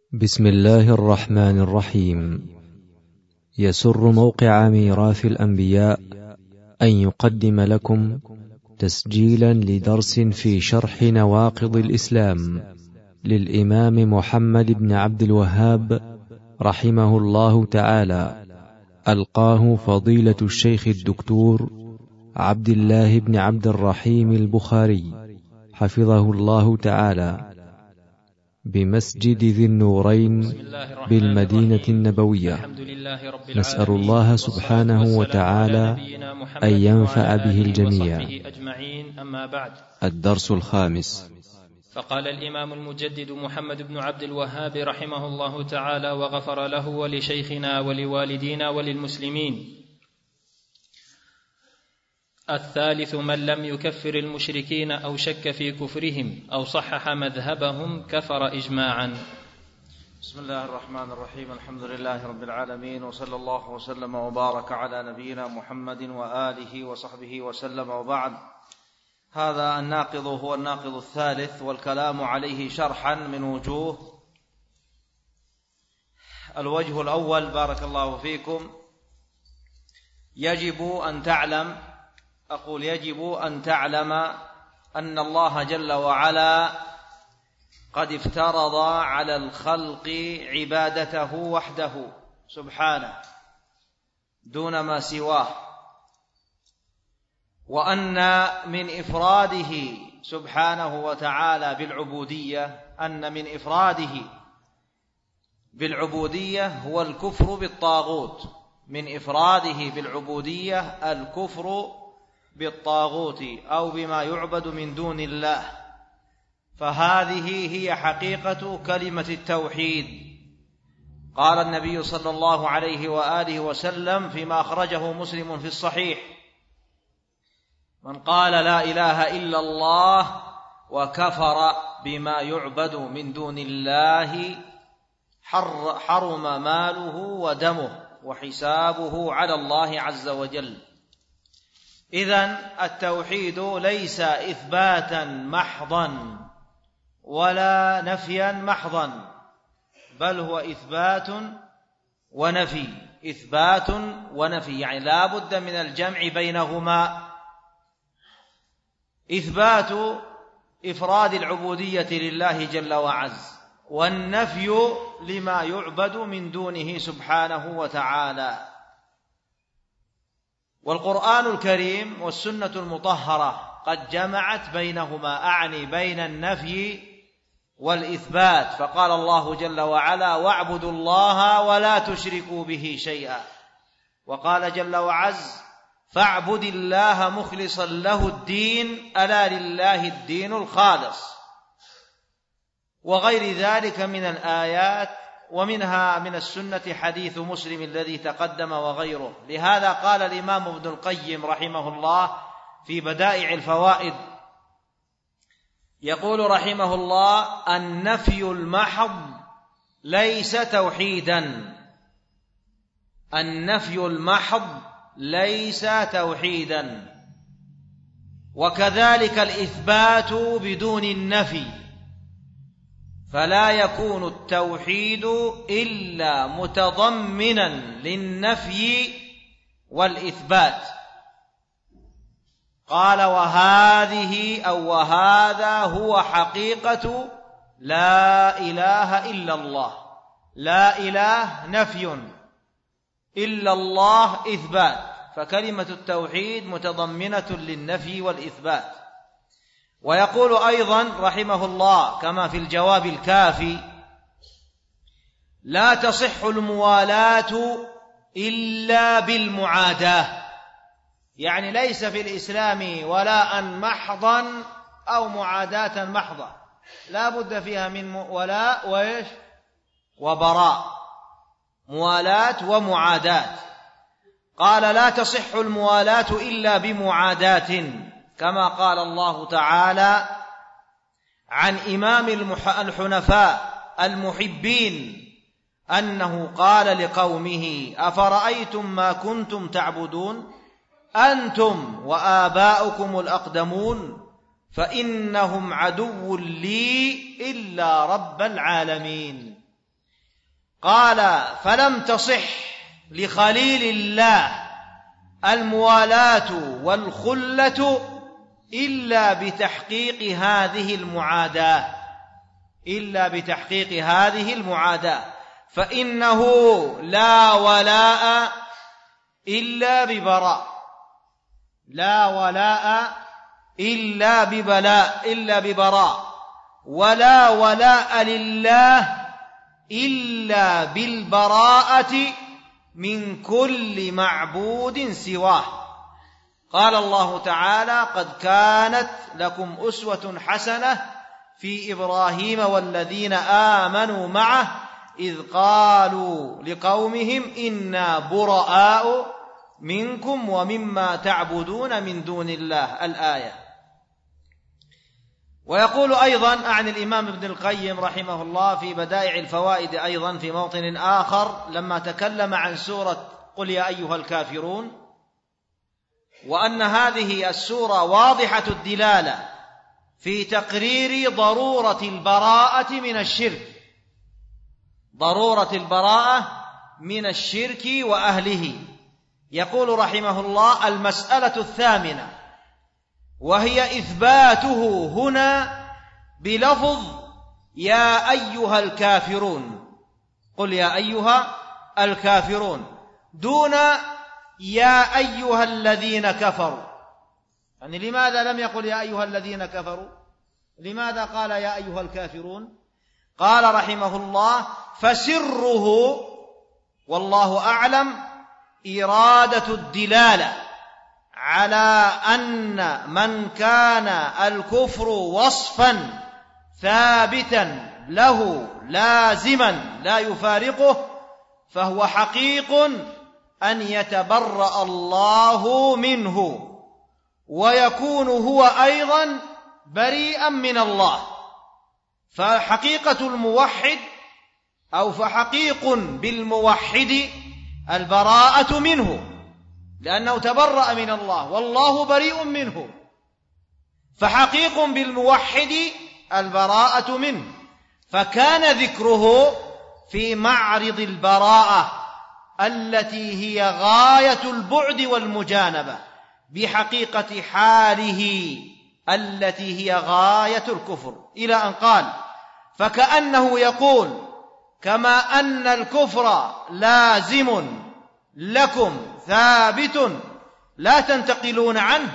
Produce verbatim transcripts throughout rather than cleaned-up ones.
بسم الله الرحمن الرحيم. يسر موقع ميراث الأنبياء أن يقدم لكم تسجيلا لدرس في شرح نواقض الإسلام للإمام محمد بن عبد الوهاب رحمه الله تعالى، ألقاه فضيلة الشيخ الدكتور عبد الله بن عبد الرحيم البخاري حفظه الله تعالى بمسجد ذي النورين بالمدينة النبوية. نسأل الله سبحانه وتعالى أن ينفع به الجميع. أما بعد، الدرس الخامس. فقال الإمام المجدد محمد بن عبد الوهاب رحمه الله تعالى وغفر له ولشيخنا ولوالدينا وللمسلمين: الثالث من لم يكفر المشركين أو شك في كفرهم أو صحح مذهبهم كفر إجماعا. بسم الله الرحمن الرحيم. الحمد لله رب العالمين، وصلى الله وسلم وبارك على نبينا محمد وآله وصحبه وسلم، وبعد. هذا الناقض هو الناقض الثالث، والكلام عليه شرحا من وجوه. الوجه الأول: بارك الله فيكم، يجب أن تعلم أقول يجب أن تعلم أن الله جل وعلا قد افترض على الخلق عبادته وحده سبحانه دون ما سواه، وأن من إفراده سبحانه وتعالى بالعبودية أن من إفراده بالعبودية هو الكفر بالطاغوت من إفراده بالعبودية الكفر بالطاغوت أو بما يعبد من دون الله. فهذه هي حقيقة كلمة التوحيد. قال النبي صلى الله عليه وآله وسلم فيما أخرجه مسلم في الصحيح: من قال لا إله إلا الله وكفر بما يعبد من دون الله حرم ماله ودمه وحسابه على الله عز وجل. إذن التوحيد ليس إثباتا محضا ولا نفيا محضا، بل هو إثبات ونفي إثبات ونفي يعني لا بد من الجمع بينهما. إثبات إفراد العبودية لله جل وعز، والنفي لما يعبد من دونه سبحانه وتعالى. والقرآن الكريم والسنة المطهرة قد جمعت بينهما، أعني بين النفي والإثبات. فقال الله جل وعلا: واعبدوا الله ولا تشركوا به شيئا. وقال جل وعز: فاعبد الله مخلصا له الدين ألا لله الدين الخالص. وغير ذلك من الآيات، ومنها من السنة حديث مسلم الذي تقدم وغيره. لهذا قال الإمام ابن القيم رحمه الله في بدائع الفوائد، يقول رحمه الله: النفي المحض ليس توحيدا النفي المحض ليس توحيدا وكذلك الإثبات بدون النفي، فلا يكون التوحيد إلا متضمنا للنفي والإثبات. قال: وهذه أو وهذا هو حقيقة لا إله إلا الله. لا إله نفي، إلا الله إثبات، فكلمة التوحيد متضمنة للنفي والإثبات. ويقول أيضا رحمه الله كما في الجواب الكافي: لا تصح الموالاة إلا بالمعاداة، يعني ليس في الإسلام ولاء محضا أو معاداة محضة، لا بد فيها من ولاء وإيش وبراء، موالاة ومعاداة. قال: لا تصح الموالاة إلا بمعاداة، كما قال الله تعالى عن إمام الحنفاء المحبين أنه قال لقومه: أفرأيتم ما كنتم تعبدون أنتم وآباؤكم الأقدمون فإنهم عدو لي إلا رب العالمين. قال: فلم تصح لخليل الله الموالاة والخلة إلا بتحقيق هذه المعاداة إلا بتحقيق هذه المعاداة فإنه لا ولاء إلا ببراء لا ولاء إلا ببلاء إلا ببراء ولا ولاء لله إلا بالبراءة من كل معبود سواه. قال الله تعالى: قد كانت لكم أسوة حسنة في إبراهيم والذين آمنوا معه إذ قالوا لقومهم إنا براء منكم ومما تعبدون من دون الله. الآية. ويقول أيضا عن الإمام ابن القيم رحمه الله في بدائع الفوائد أيضا في موطن آخر لما تكلم عن سورة قل يا أيها الكافرون، وأن هذه السورة واضحة الدلالة في تقرير ضرورة البراءة من الشرك ضرورة البراءة من الشرك وأهله. يقول رحمه الله: المسألة الثامنة، وهي إثباته هنا بلفظ يا أيها الكافرون، قل يا أيها الكافرون، دون يا أيها الذين كفروا. يعني لماذا لم يقل يا أيها الذين كفروا؟ لماذا قال يا أيها الكافرون؟ قال رحمه الله: فسره والله أعلم إرادة الدلالة على أن من كان الكفر وصفا ثابتا له لازما لا يفارقه فهو حقيق أن يتبرأ الله منه ويكون هو أيضا بريئا من الله. فحقيقة الموحد أو فحقيق بالموحد البراءة منه، لأنه تبرأ من الله والله بريء منه، فحقيق بالموحد البراءة منه. فكان ذكره في معرض البراءة التي هي غاية البعد والمجانبة بحقيقة حاله التي هي غاية الكفر، إلى أن قال: فكأنه يقول كما أن الكفر لازم لكم ثابت لا تنتقلون عنه،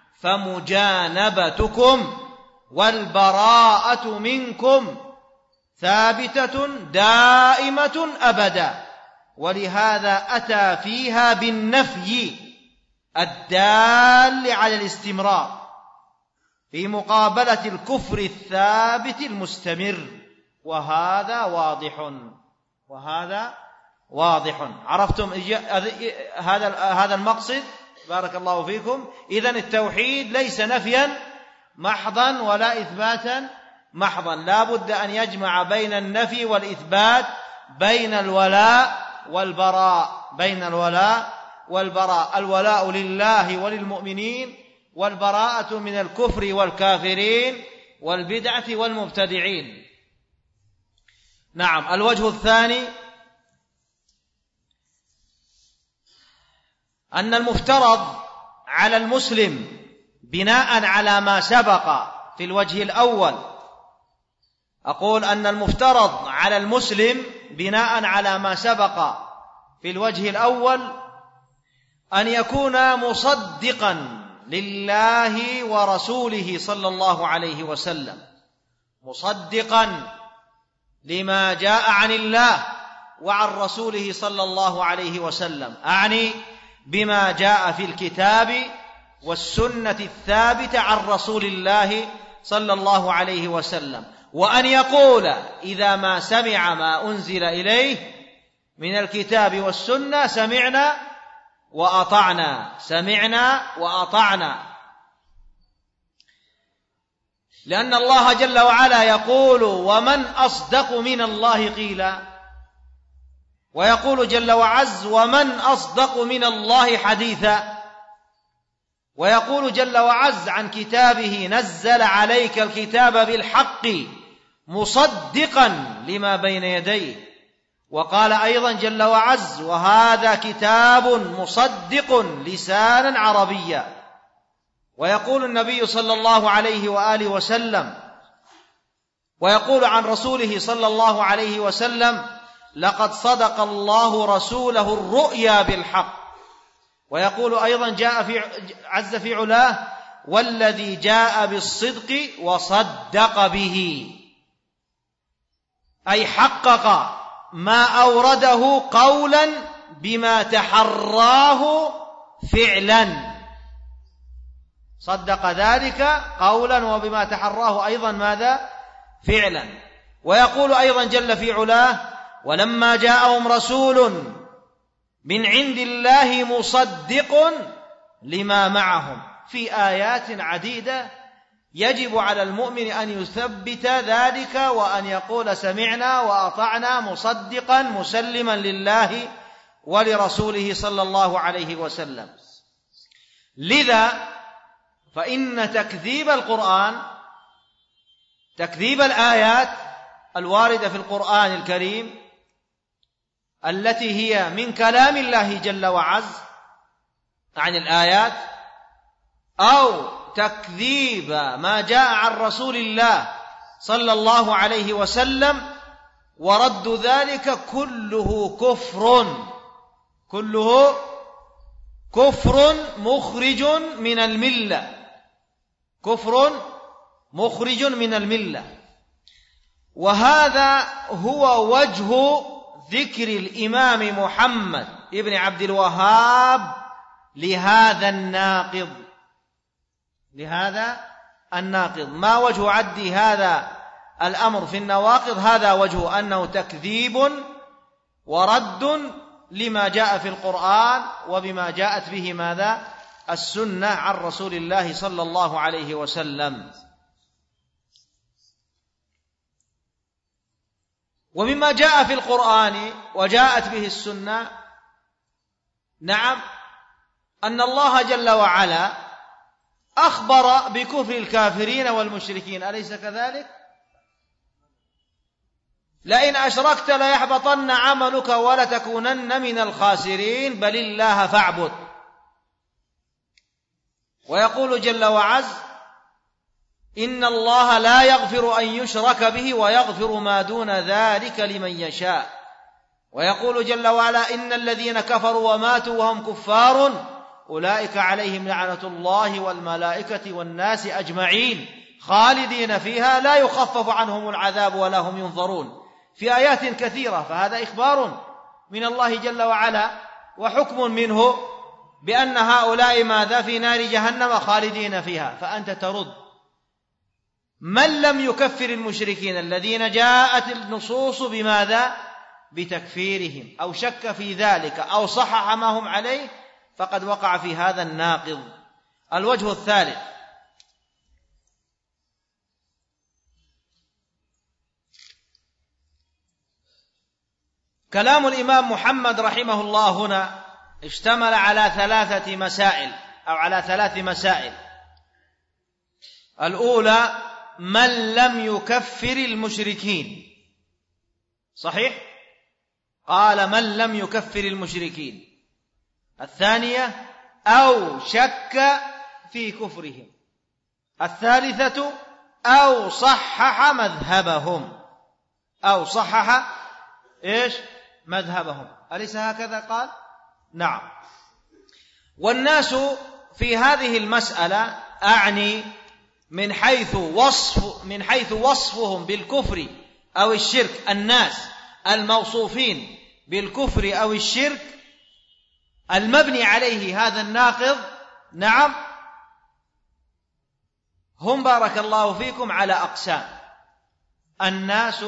فمجانبتكم والبراءة منكم ثابتة دائمة أبدا. ولهذا أتى فيها بالنفي الدال على الاستمرار في مقابلة الكفر الثابت المستمر، وهذا واضح وهذا واضح. عرفتم هذا هذا المقصد؟ بارك الله فيكم. إذن التوحيد ليس نفيا محضا ولا إثباتا محضا، لا بد أن يجمع بين النفي والإثبات، بين الولاء والبراء بين الولاء والبراء الولاء لله وللمؤمنين، والبراءة من الكفر والكافرين والبدعة والمبتدعين. نعم. الوجه الثاني أن المفترض على المسلم بناء على ما سبق في الوجه الأول، أقول أن المفترض على المسلم بناء على ما سبق في الوجه الأول أن يكون مصدقا لله ورسوله صلى الله عليه وسلم، مصدقا لما جاء عن الله وعن رسوله صلى الله عليه وسلم، أعني بما جاء في الكتاب والسنة الثابتة عن رسول الله صلى الله عليه وسلم. وأن يقول إذا ما سمع ما أنزل إليه من الكتاب والسنة سمعنا وأطعنا سمعنا وأطعنا، لأن الله جل وعلا يقول: ومن أصدق من الله قيلا، ويقول جل وعز: ومن أصدق من الله حديثا، ويقول جل وعز عن كتابه: نزل عليك الكتاب بالحق مصدقا لما بين يديه، وقال أيضا جل وعز: وهذا كتاب مصدق لسانا عربيا. ويقول النبي صلى الله عليه وآله وسلم، ويقول عن رسوله صلى الله عليه وسلم: لقد صدق الله رسوله الرؤيا بالحق. ويقول أيضا جاء في عز في علاه: والذي جاء بالصدق وصدق به، أي حقق ما أورده قولا بما تحراه فعلا، صدق ذلك قولا وبما تحراه أيضا ماذا؟ فعلا. ويقول أيضا جل في علاه: ولما جاءهم رسول من عند الله مصدق لما معهم. في آيات عديدة يجب على المؤمن أن يثبت ذلك وأن يقول سمعنا وأطعنا مصدقا مسلما لله ولرسوله صلى الله عليه وسلم. لذا فإن تكذيب القرآن، تكذيب الآيات الواردة في القرآن الكريم التي هي من كلام الله جل وعز عن الآيات، أو تكذيب ما جاء عن رسول الله صلى الله عليه وسلم، ورد ذلك كله كفر، كله كفر مخرج من الملة، كفر مخرج من الملة. وهذا هو وجه ذكر الإمام محمد ابن عبد الوهاب لهذا الناقض، لهذا الناقض. ما وجه عد هذا الأمر في النواقض؟ هذا وجه أنه تكذيب ورد لما جاء في القرآن وبما جاءت به ماذا؟ السنة عن رسول الله صلى الله عليه وسلم. ومما جاء في القرآن وجاءت به السنة، نعم، أن الله جل وعلا أخبر بكفر الكافرين والمشركين، أليس كذلك؟ لئن أشركت ليحبطن عملك ولتكونن من الخاسرين بل الله فاعبد. ويقول جل وعز: إن الله لا يغفر أن يشرك به ويغفر ما دون ذلك لمن يشاء. ويقول جل وعلا: إن الذين كفروا وماتوا وهم كفار أولئك عليهم لعنة الله والملائكة والناس أجمعين خالدين فيها لا يخفف عنهم العذاب ولا هم ينظرون. في آيات كثيرة. فهذا إخبار من الله جل وعلا وحكم منه بأن هؤلاء ماذا؟ في نار جهنم خالدين فيها. فأنت ترد من لم يكفر المشركين الذين جاءت النصوص بماذا؟ بتكفيرهم، أو شك في ذلك أو صحح ما هم عليه، فقد وقع في هذا الناقض. الوجه الثالث: كلام الإمام محمد رحمه الله هنا اشتمل على ثلاثة مسائل أو على ثلاث مسائل. الأولى: من لم يكفر المشركين، صحيح؟ قال من لم يكفر المشركين. الثانية: أو شك في كفرهم. الثالثة: أو صحح مذهبهم، أو صحح إيش؟ مذهبهم. أليس هكذا قال؟ نعم. والناس في هذه المسألة أعني من حيث وصف من حيث وصفهم بالكفر أو الشرك، الناس الموصوفين بالكفر أو الشرك المبني عليه هذا الناقض، نعم، هم بارك الله فيكم على أقسام. الناس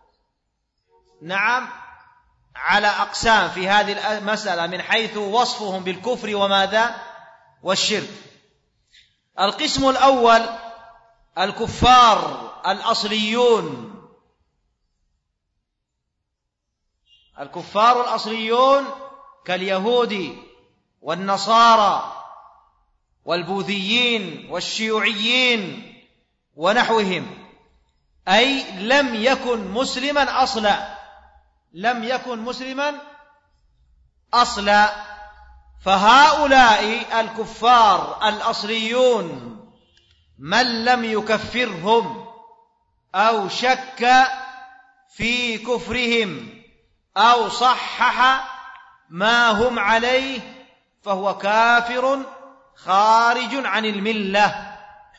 نعم على أقسام في هذه المسألة من حيث وصفهم بالكفر وماذا؟ والشرك. القسم الأول: الكفار الأصليون، الكفار الأصليون كاليهود والنصارى والبوذيين والشيوعيين ونحوهم، أي لم يكن مسلما أصلا، لم يكن مسلما أصلا. فهؤلاء الكفار الأصليون من لم يكفرهم أو شك في كفرهم أو صحح ما هم عليه فهو كافر خارج عن الملة،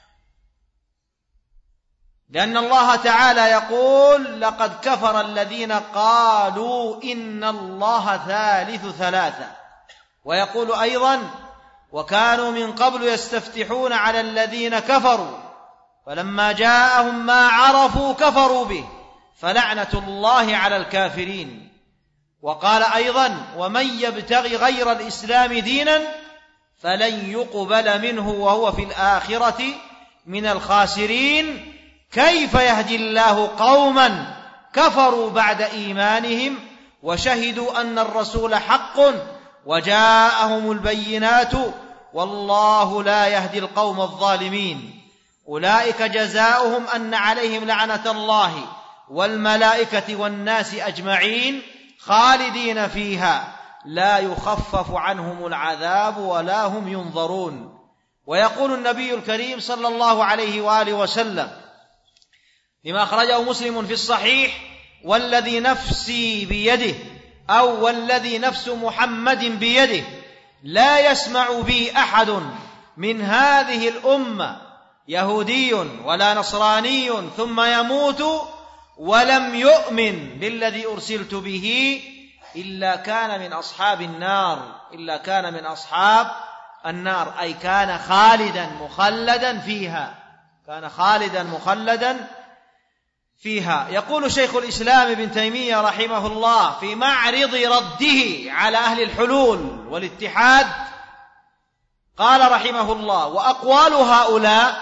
لأن الله تعالى يقول: لقد كفر الذين قالوا إن الله ثالث ثلاثة، ويقول أيضا: وكانوا من قبل يستفتحون على الذين كفروا فلما جاءهم ما عرفوا كفروا به فلعنة الله على الكافرين. وقال أيضا: ومن يبتغي غير الإسلام دينا فلن يقبل منه وهو في الآخرة من الخاسرين. كيف يهدي الله قوما كفروا بعد إيمانهم وشهدوا أن الرسول حق وجاءهم البينات والله لا يهدي القوم الظالمين. أولئك جزاؤهم أن عليهم لعنة الله والملائكة والناس أجمعين خالدين فيها لا يخفف عنهم العذاب ولا هم ينظرون. ويقول النبي الكريم صلى الله عليه وآله وسلم لما أخرجه مسلم في الصحيح: والذي نفسي بيده أو والذي نفس محمد بيده لا يسمع بي أحد من هذه الأمة يهودي ولا نصراني ثم يموت ولم يؤمن بالذي أرسلت به إلا كان من أصحاب النار إلا كان من أصحاب النار أي كان خالدا مخلدا فيها كان خالدا مخلدا فيها. يقول شيخ الإسلام ابن تيمية رحمه الله في معرض رده على أهل الحلول والاتحاد، قال رحمه الله: وأقوال هؤلاء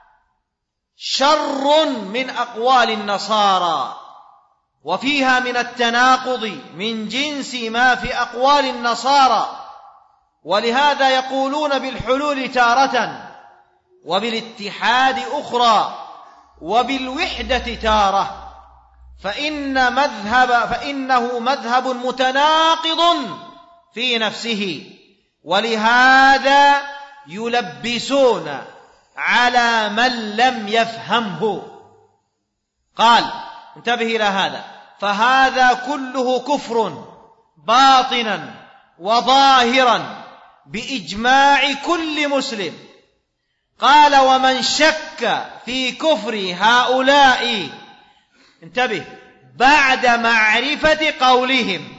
شر من أقوال النصارى، وفيها من التناقض من جنس ما في أقوال النصارى، ولهذا يقولون بالحلول تارة وبالاتحاد أخرى وبالوحدة تارة، فإن مذهب فإنه مذهب متناقض في نفسه، ولهذا يلبسون على من لم يفهمه. قال: انتبه إلى هذا: فهذا كله كفر باطنا وظاهرا بإجماع كل مسلم. قال: ومن شك في كفر هؤلاء، انتبه، بعد معرفة قولهم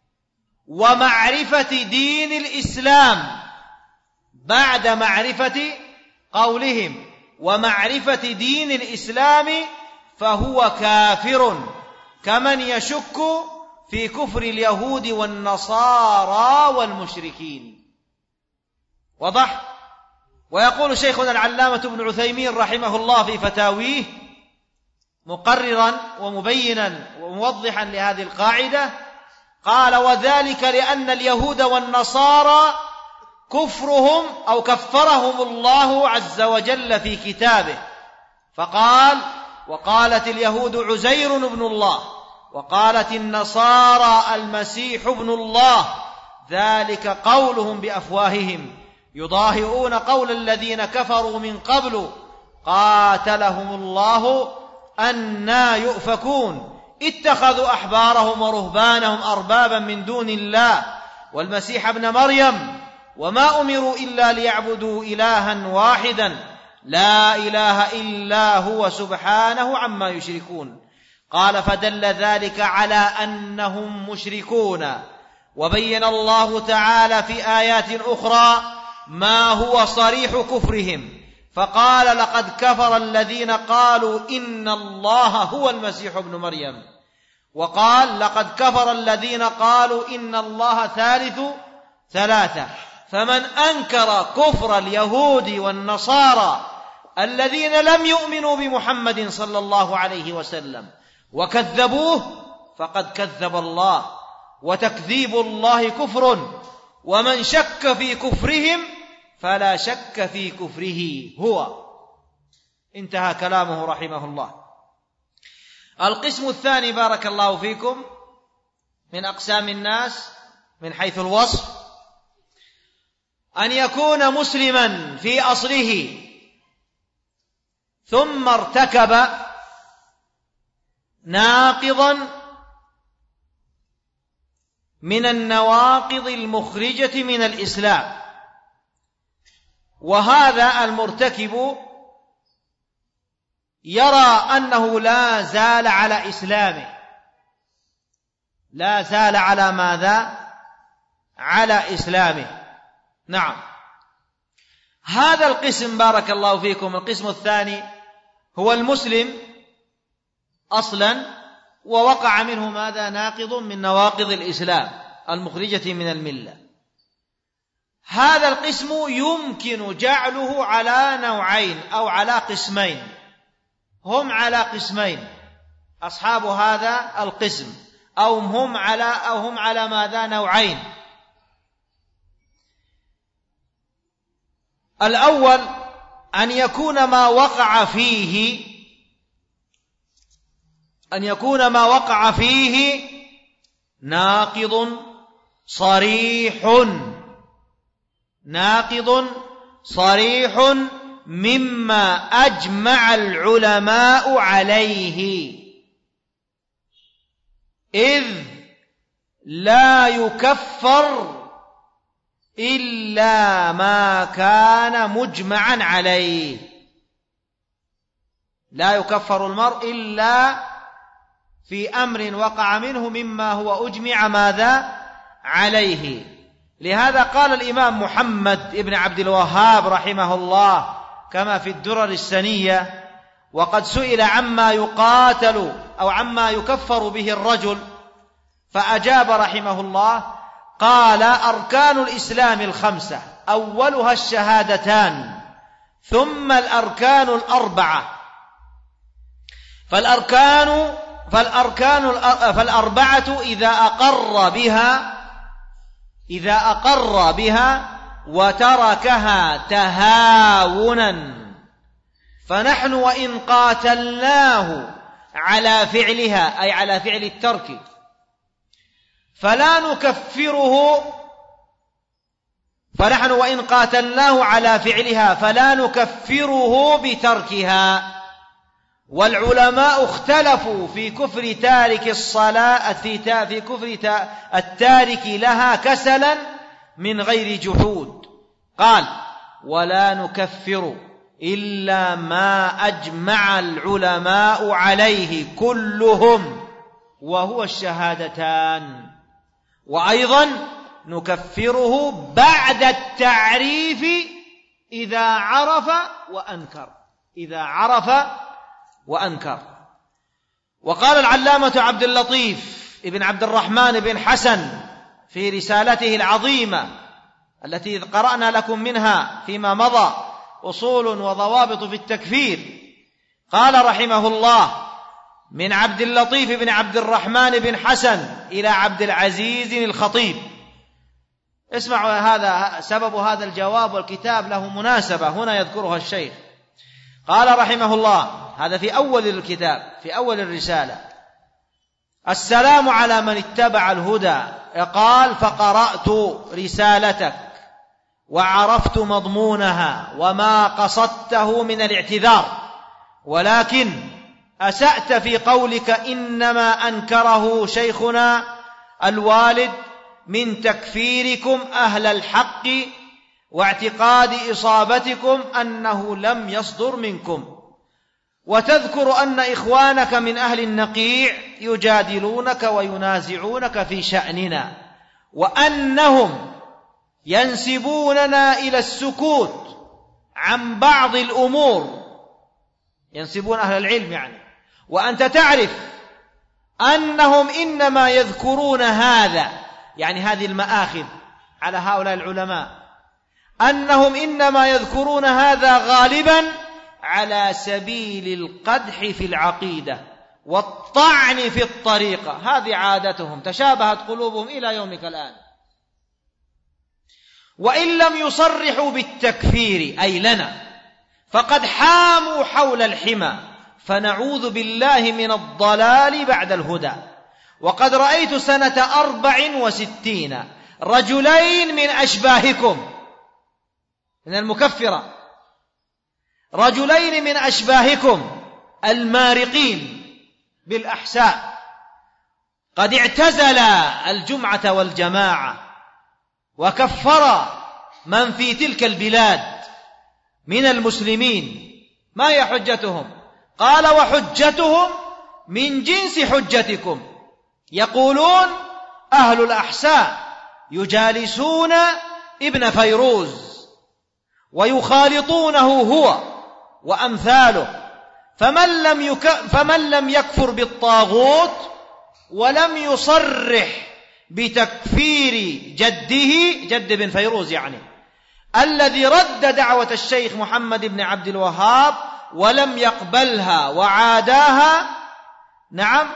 ومعرفة دين الإسلام، بعد معرفة قولهم ومعرفة دين الإسلام فهو كافر كمن يشك في كفر اليهود والنصارى والمشركين. وضح. ويقول شيخنا العلامة ابن عثيمين رحمه الله في فتاويه مقررا ومبينا وموضحا لهذه القاعدة، قال: وذلك لأن اليهود والنصارى كفرهم أو كفرهم الله عز وجل في كتابه، فقال: وقالت اليهود عزير ابن الله وقالت النصارى المسيح ابن الله، ذلك قولهم بأفواههم يضاهئون قول الذين كفروا من قبل قاتلهم الله أنى يؤفكون، اتخذوا أحبارهم ورهبانهم أربابا من دون الله والمسيح ابن مريم وما أمروا إلا ليعبدوا إلها واحدا لا إله إلا هو سبحانه عما يشركون. قال: فدل ذلك على أنهم مشركون. وبين الله تعالى في آيات أخرى ما هو صريح كفرهم، فقال: لقد كفر الذين قالوا إن الله هو المسيح ابن مريم، وقال: لقد كفر الذين قالوا إن الله ثالث ثلاثة. فمن أنكر كفر اليهود والنصارى الذين لم يؤمنوا بمحمد صلى الله عليه وسلم وكذبوه فقد كذب الله، وتكذيب الله كفر، ومن شك في كفرهم فلا شك في كفره هو. انتهى كلامه رحمه الله. القسم الثاني بارك الله فيكم من أقسام الناس من حيث الوصف أن يكون مسلما في أصله ثم ارتكب ناقضا من النواقض المخرجة من الإسلام، وهذا المرتكب يرى أنه لا زال على إسلامه، لا زال على ماذا؟ على إسلامه. نعم، هذا القسم بارك الله فيكم، القسم الثاني هو المسلم أصلا ووقع منه ماذا؟ ناقض من نواقض الإسلام المخرجة من الملة. هذا القسم يمكن جعله على نوعين أو على قسمين، هم على قسمين أصحاب هذا القسم، أو هم على أو هم على ماذا؟ نوعين. الأول أن يكون ما وقع فيه أن يكون ما وقع فيه ناقض صريح ناقض صريح مما أجمع العلماء عليه، إذ لا يكفر إلا ما كان مجمعا عليه. لا يكفر المرء إلا في أمر وقع منه مما هو أجمع ماذا؟ عليه. لهذا قال الإمام محمد بن عبد الوهاب رحمه الله كما في الدرر السنية، وقد سئل عما يقاتل أو عما يكفر به الرجل فأجاب رحمه الله قال: أركان الإسلام الخمسة، أولها الشهادتان، ثم الأركان الأربعة، فالأركان فالأركان فالأربعة إذا أقر بها إذا أقر بها وتركها تهاونا، فنحن وإن قاتلناه على فعلها أي على فعل الترك فلا نكفره فنحن وإن قاتلناه على فعلها فلا نكفره بتركها. والعلماء اختلفوا في كفر تارك الصلاة في كفر التارك لها كسلا من غير جحود. قال: ولا نكفر إلا ما أجمع العلماء عليه كلهم وهو الشهادتان، وأيضا نكفره بعد التعريف إذا عرف وأنكر إذا عرف وأنكر. وقال العلامة عبد اللطيف ابن عبد الرحمن بن حسن في رسالته العظيمة التي قرأنا لكم منها فيما مضى أصول وضوابط في التكفير، قال رحمه الله: من عبد اللطيف بن عبد الرحمن بن حسن إلى عبد العزيز الخطيب. اسمعوا، هذا سبب هذا الجواب والكتاب له مناسبة هنا يذكرها الشيخ. قال رحمه الله، هذا في أول الكتاب في أول الرسالة: السلام على من اتبع الهدى. قال: فقرأت رسالتك وعرفت مضمونها وما قصدته من الاعتذار، ولكن أسأت في قولك إنما أنكره شيخنا الوالد من تكفيركم أهل الحق واعتقاد إصابتكم أنه لم يصدر منكم، وتذكر أن إخوانك من أهل النقيع يجادلونك وينازعونك في شأننا، وأنهم ينسبوننا إلى السكوت عن بعض الأمور، ينسبون أهل العلم يعني، وأنت تعرف أنهم إنما يذكرون هذا، يعني هذه المآخذ على هؤلاء العلماء، أنهم إنما يذكرون هذا غالبا على سبيل القدح في العقيدة والطعن في الطريقة. هذه عادتهم، تشابهت قلوبهم إلى يومك الآن. وإن لم يصرحوا بالتكفير أي لنا فقد حاموا حول الحمى، فنعوذ بالله من الضلال بعد الهدى. وقد رأيت سنة أربع وستين رجلين من أشباهكم من المكفرة، رجلين من أشباهكم المارقين بالأحساء قد اعتزلا الجمعة والجماعة وكفر من في تلك البلاد من المسلمين. ما هي حجتهم؟ قال: وحجتهم من جنس حجتكم، يقولون أهل الأحساء يجالسون ابن فيروز ويخالطونه هو وأمثاله، فمن لم, يك... فمن لم يكفر بالطاغوت ولم يصرح بتكفير جده، جد بن فيروز يعني، الذي رد دعوة الشيخ محمد بن عبد الوهاب ولم يقبلها وعاداها، نعم،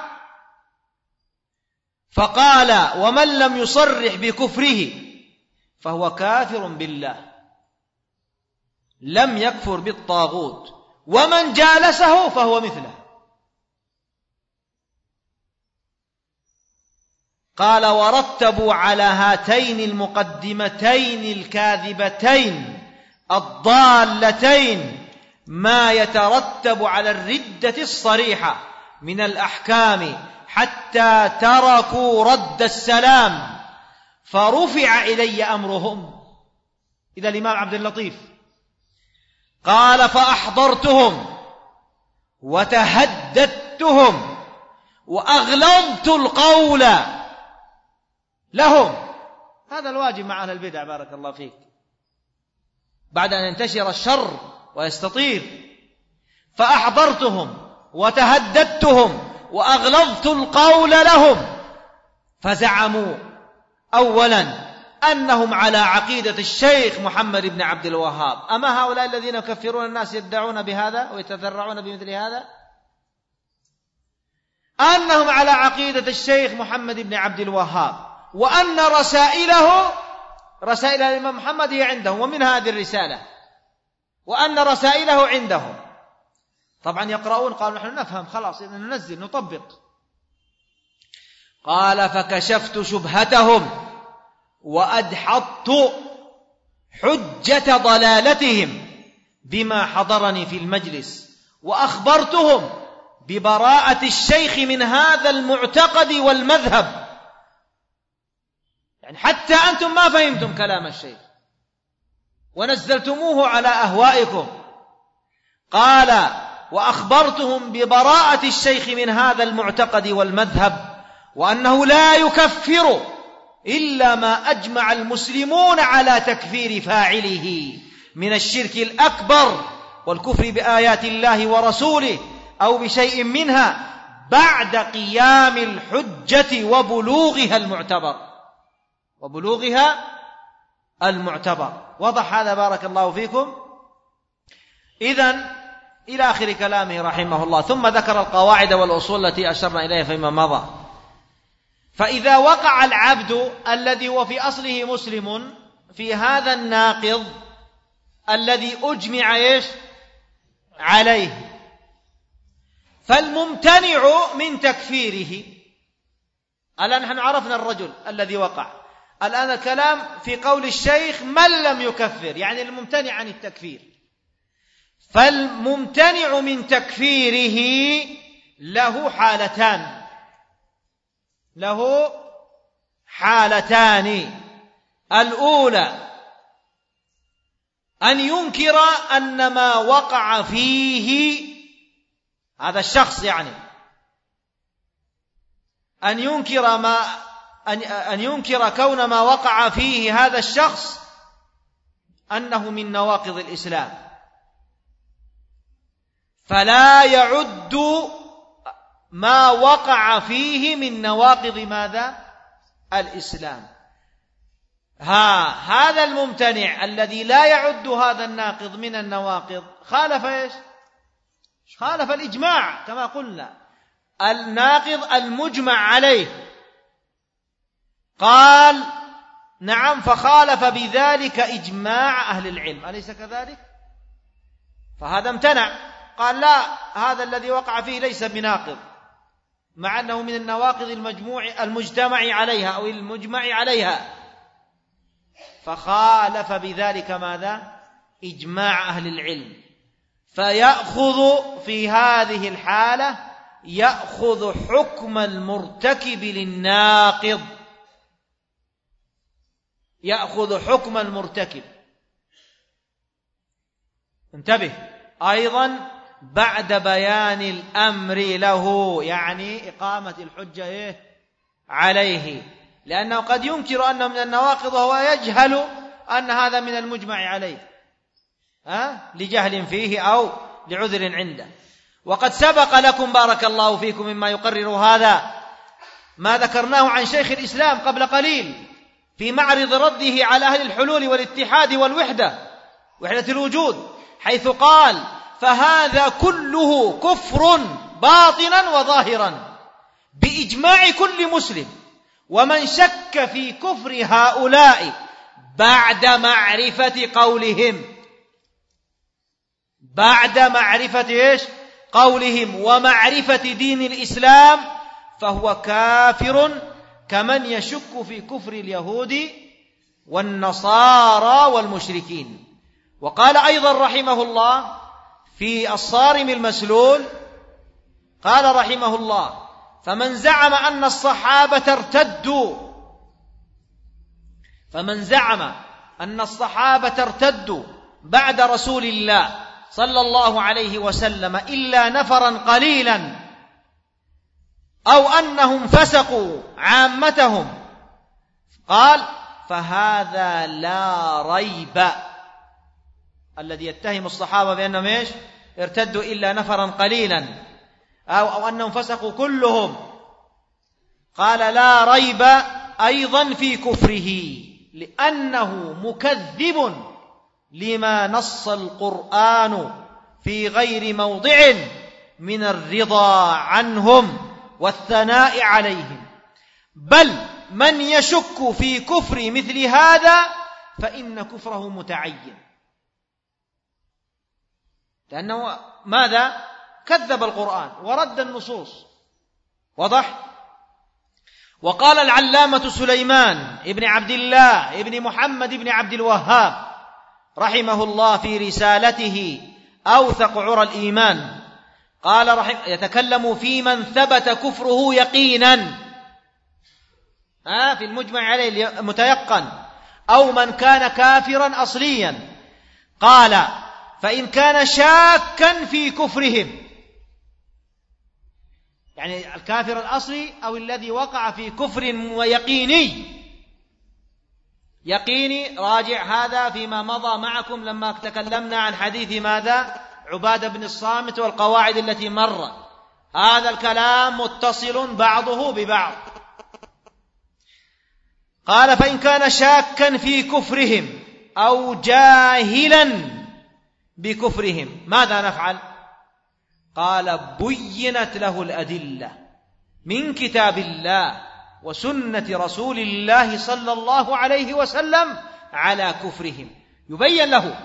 فقال: ومن لم يصرح بكفره فهو كافر بالله، لم يكفر بالطاغوت، ومن جالسه فهو مثله. قال: ورتبوا على هاتين المقدمتين الكاذبتين الضالتين ما يترتب على الردة الصريحة من الأحكام، حتى تركوا رد السلام فرفع إلي أمرهم. إذا الإمام عبد اللطيف قال: فأحضرتهم وتهددتهم وأغلظت القول لهم. هذا الواجب مع أهل البدع بارك الله فيك، بعد أن ينتشر الشر ويستطير. فأحضرتهم وتهددتهم وأغلظت القول لهم، فزعموا أولا أنهم على عقيدة الشيخ محمد بن عبد الوهاب. أما هؤلاء الذين يكفرون الناس يدعون بهذا ويتذرعون بمثل هذا؟ أنهم على عقيدة الشيخ محمد بن عبد الوهاب، وأن رسائله رسائل الإمام محمد هي عندهم، ومن هذه الرسالة، وأن رسائله عندهم. طبعا يقرؤون، قالوا نحن نفهم، خلاص ننزل نطبق. قال: فكشفت شبهتهم وأدحضت حجة ضلالتهم بما حضرني في المجلس، وأخبرتهم ببراءة الشيخ من هذا المعتقد والمذهب. يعني حتى أنتم ما فهمتم كلام الشيخ ونزلتموه على أهوائكم. قال: وأخبرتهم ببراءة الشيخ من هذا المعتقد والمذهب، وأنه لا يكفر إلا ما أجمع المسلمون على تكفير فاعله من الشرك الأكبر والكفر بآيات الله ورسوله أو بشيء منها بعد قيام الحجة وبلوغها المعتبر وبلوغها المعتبر. وضح هذا بارك الله فيكم؟ إذن إلى آخر كلامه رحمه الله. ثم ذكر القواعد والأصول التي أشرنا إليها فيما مضى. فإذا وقع العبد الذي هو في أصله مسلم في هذا الناقض الذي أجمع إيش عليه، فالممتنع من تكفيره. الآن نحن عرفنا الرجل الذي وقع، الآن الكلام في قول الشيخ من لم يكفر، يعني الممتنع عن التكفير. فالممتنع من تكفيره له حالتان له حالتان الأولى أن ينكر أن ما وقع فيه هذا الشخص، يعني أن ينكر ما أن ينكر كون ما وقع فيه هذا الشخص أنه من نواقض الإسلام، فلا يعد ما وقع فيه من نواقض ماذا؟ الإسلام. ها هذا الممتنع الذي لا يعد هذا الناقض من النواقض خالف ايش؟ خالف الإجماع كما قلنا، الناقض المجمع عليه. قال نعم، فخالف بذلك إجماع أهل العلم، أليس كذلك؟ فهذا امتنع، قال لا، هذا الذي وقع فيه ليس بناقض، مع أنه من النواقض المجموع المجتمع عليها أو المجمع عليها، فخالف بذلك ماذا؟ إجماع أهل العلم، فيأخذ في هذه الحالة يأخذ حكم المرتكب للناقض، يأخذ حكم المرتكب. انتبه أيضا بعد بيان الأمر له، يعني إقامة الحجة إيه؟ عليه، لأنه قد ينكر أنه من النواقض وهو يجهل أن هذا من المجمع عليه، ها؟ لجهل فيه أو لعذر عنده. وقد سبق لكم بارك الله فيكم مما يقرر هذا ما ذكرناه عن شيخ الإسلام قبل قليل في معرض رده على أهل الحلول والاتحاد والوحدة، وحدة الوجود، حيث قال: فهذا كله كفر باطنا وظاهرا بإجماع كل مسلم، ومن شك في كفر هؤلاء بعد معرفة قولهم بعد معرفة إيش؟ قولهم ومعرفة دين الإسلام فهو كافر كمن يشك في كفر اليهود والنصارى والمشركين. وقال أيضا رحمه الله في الصارم المسلول، قال رحمه الله: فمن زعم أن الصحابة ارتدوا فمن زعم أن الصحابة ارتدوا بعد رسول الله صلى الله عليه وسلم إلا نفرا قليلا، أو أنهم فسقوا عامتهم، قال: فهذا لا ريب، الذي يتهم الصحابة بأنهم إيش؟ ارتدوا إلا نفرا قليلا، أو, أو أنهم فسقوا كلهم، قال: لا ريب أيضا في كفره، لأنه مكذب لما نص القرآن في غير موضع من الرضا عنهم والثناء عليهم، بل من يشك في كفر مثل هذا فإن كفره متعين، لأنه ماذا؟ كذب القرآن ورد النصوص. وضح؟ وقال العلامة سليمان ابن عبد الله ابن محمد ابن عبد الوهاب رحمه الله في رسالته أوثق عرى الإيمان، قال رحمه يتكلم في من ثبت كفره يقينا، آه في المجمع عليه متيقن، أو من كان كافرا أصليا، قال: فإن كان شاكا في كفرهم، يعني الكافر الأصلي أو الذي وقع في كفر ويقيني، يقيني راجع هذا فيما مضى معكم لما تكلمنا عن حديث ماذا؟ عبادة بن الصامت والقواعد التي مر، هذا الكلام متصل بعضه ببعض. قال: فإن كان شاكا في كفرهم أو جاهلا بكفرهم ماذا نفعل؟ قال: بينت له الأدلة من كتاب الله وسنة رسول الله صلى الله عليه وسلم على كفرهم، يبين له.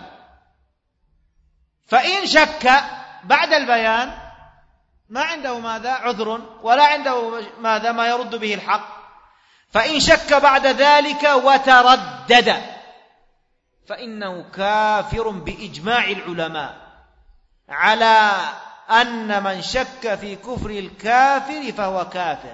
فإن شك بعد البيان ما عنده ماذا؟ عذر، ولا عنده ماذا؟ ما يرد به الحق. فإن شك بعد ذلك وتردد فإنه كافر بإجماع العلماء على أن من شك في كفر الكافر فهو كافر.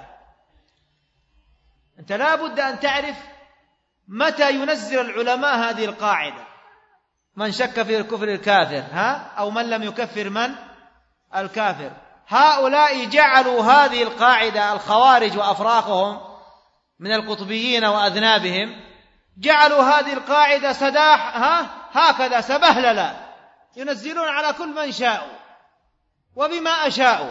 أنت لا بد أن تعرف متى ينزل العلماء هذه القاعدة: من شك في كفر الكافر، ها؟ أو من لم يكفر من الكافر. هؤلاء جعلوا هذه القاعدة، الخوارج وأفراقهم من القطبيين وأذنابهم، جعلوا هذه القاعدة سداح، ها؟ هكذا سبهللا، ينزلون على كل من شاءوا وبما أشاءوا.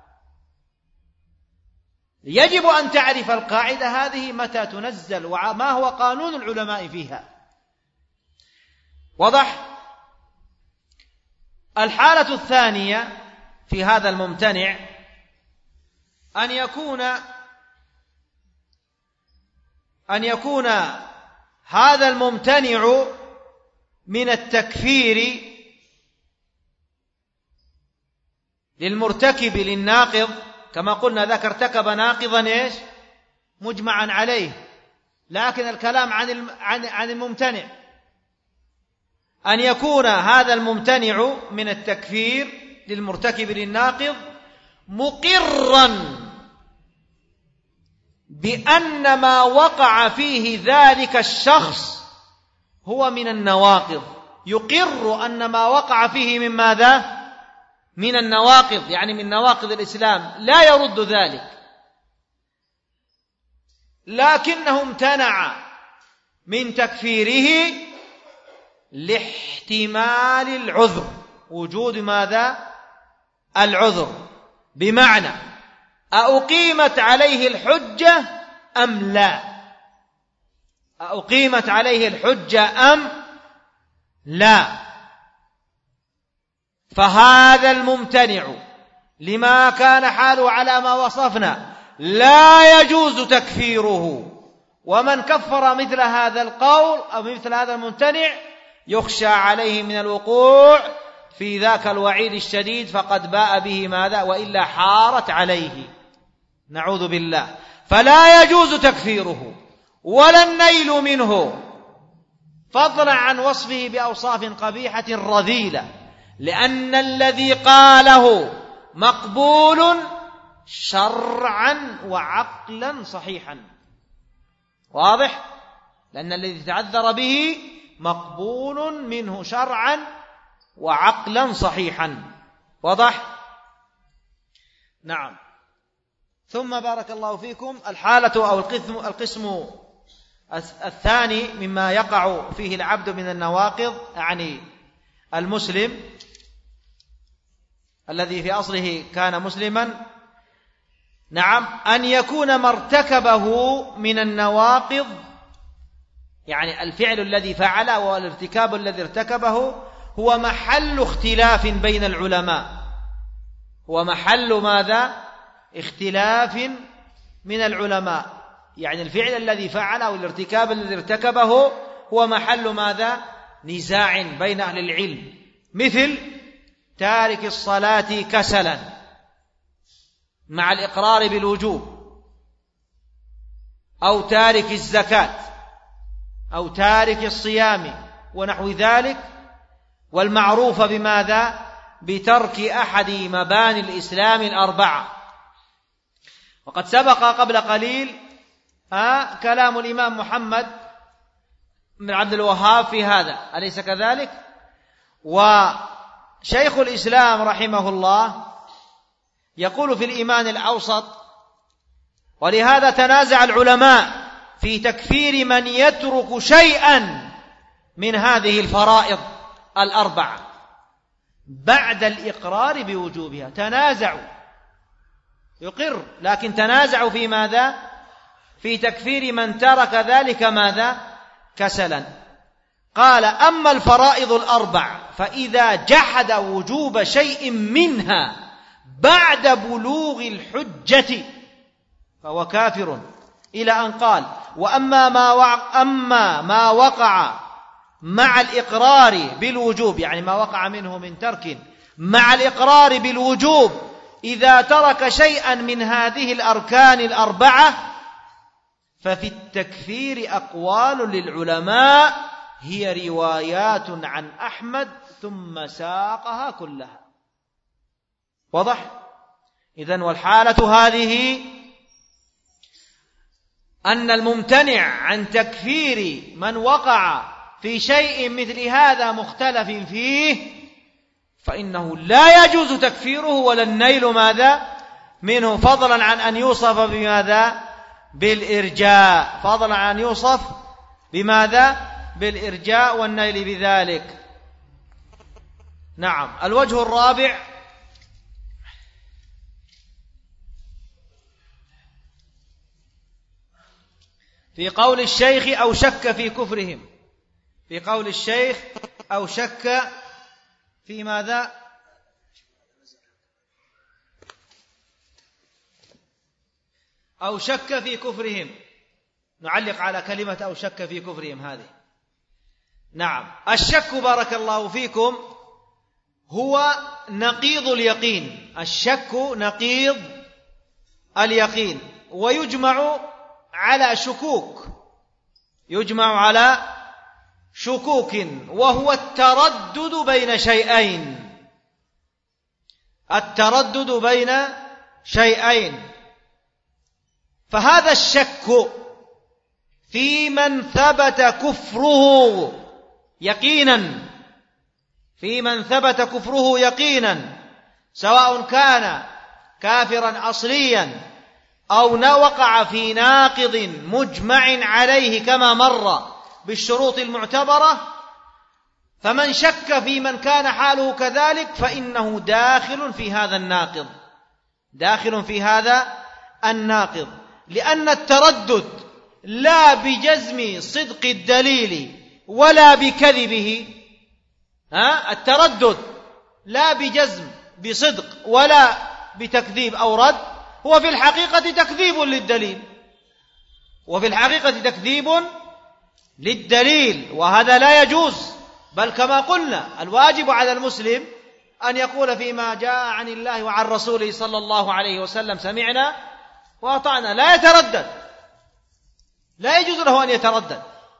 يجب أن تعرف القاعدة هذه متى تنزل وما هو قانون العلماء فيها. وضح؟ الحالة الثانية في هذا الممتنع أن يكون أن يكون هذا الممتنع من التكفير للمرتكب للناقض كما قلنا ذاك ارتكب ناقضا إيش مجمعا عليه، لكن الكلام عن عن الممتنع أن يكون هذا الممتنع من التكفير للمرتكب للناقض مقرا بأن ما وقع فيه ذلك الشخص هو من النواقض، يقر أن ما وقع فيه من ماذا؟ من النواقض، يعني من نواقض الإسلام، لا يرد ذلك، لكنه امتنع من تكفيره لاحتمال العذر، وجود ماذا؟ العذر، بمعنى أقيمت عليه الحجة أم لا؟ أقيمت عليه الحجة أم لا؟ فهذا الممتنع لما كان حاله على ما وصفنا لا يجوز تكفيره، ومن كفر مثل هذا القول أو مثل هذا الممتنع يخشى عليه من الوقوع في ذاك الوعيد الشديد، فقد باء به ماذا؟ وإلا حارت عليه، نعوذ بالله. فلا يجوز تكفيره ولا النيل منه، فضلا عن وصفه بأوصاف قبيحة رذيلة، لأن الذي قاله مقبول شرعا وعقلا صحيحا، واضح؟ لأن الذي تعذر به مقبول منه شرعا وعقلا صحيحا، واضح؟ نعم. ثم بارك الله فيكم الحالة أو القسم, القسم الثاني مما يقع فيه العبد من النواقض، يعني المسلم الذي في أصله كان مسلما، نعم، أن يكون ما ارتكبه من النواقض، يعني الفعل الذي فعله والارتكاب الذي ارتكبه هو محل اختلاف بين العلماء، هو محل ماذا؟ اختلاف من العلماء، يعني الفعل الذي فعله والارتكاب الذي ارتكبه هو محل ماذا؟ نزاع بين أهل العلم، مثل تارك الصلاة كسلا مع الإقرار بالوجوب، أو تارك الزكاة، أو تارك الصيام ونحو ذلك، والمعروف بماذا؟ بترك أحد مباني الإسلام الأربعة. وقد سبق قبل قليل آه كلام الإمام محمد بن عبد الوهاب في هذا، أليس كذلك؟ وشيخ الإسلام رحمه الله يقول في الإيمان الأوسط: ولهذا تنازع العلماء في تكفير من يترك شيئا من هذه الفرائض الأربعة بعد الإقرار بوجوبها، تنازعوا، يقر لكن تنازعوا في ماذا؟ في تكفير من ترك ذلك ماذا؟ كسلا. قال: أما الفرائض الأربع فإذا جحد وجوب شيء منها بعد بلوغ الحجة فهو كافر، إلى أن قال: وأما ما وقع, أما ما وقع مع الإقرار بالوجوب، يعني ما وقع منه من ترك مع الإقرار بالوجوب إذا ترك شيئا من هذه الأركان الأربعة ففي التكفير أقوال للعلماء هي روايات عن أحمد ثم ساقها كلها. واضح؟ إذن والحالة هذه أن الممتنع عن تكفير من وقع في شيء مثل هذا مختلف فيه فإنه لا يجوز تكفيره ولا النيل ماذا منه، فضلا عن أن يوصف بماذا؟ بالإرجاء، فضلا عن أن يوصف بماذا؟ بالإرجاء والنيل بذلك. نعم. الوجه الرابع في قول الشيخ أو شك في كفرهم، في قول الشيخ أو شك في ماذا؟ أو شك في كفرهم. نعلق على كلمة أو شك في كفرهم هذه. نعم. الشك بارك الله فيكم هو نقيض اليقين، الشك نقيض اليقين، ويجمع على شكوك، يجمع على شكوك، وهو التردد بين شيئين، التردد بين شيئين. فهذا الشك في من ثبت كفره يقينا، في من ثبت كفره يقينا، سواء كان كافرا أصليا أو وقع في ناقض مجمع عليه كما مر بالشروط المعتبرة، فمن شك في من كان حاله كذلك فإنه داخل في هذا الناقض، داخل في هذا الناقض، لأن التردد لا بجزم صدق الدليل ولا بكذبه، ها؟ التردد لا بجزم بصدق ولا بتكذيب أو رد، هو في الحقيقة تكذيب للدليل، وفي الحقيقة تكذيب للدليل، وهذا لا يجوز. بل كما قلنا الواجب على المسلم أن يقول فيما جاء عن الله وعن رسوله صلى الله عليه وسلم سمعنا وأطعنا، لا يتردد، لا يجوز له أن يتردد.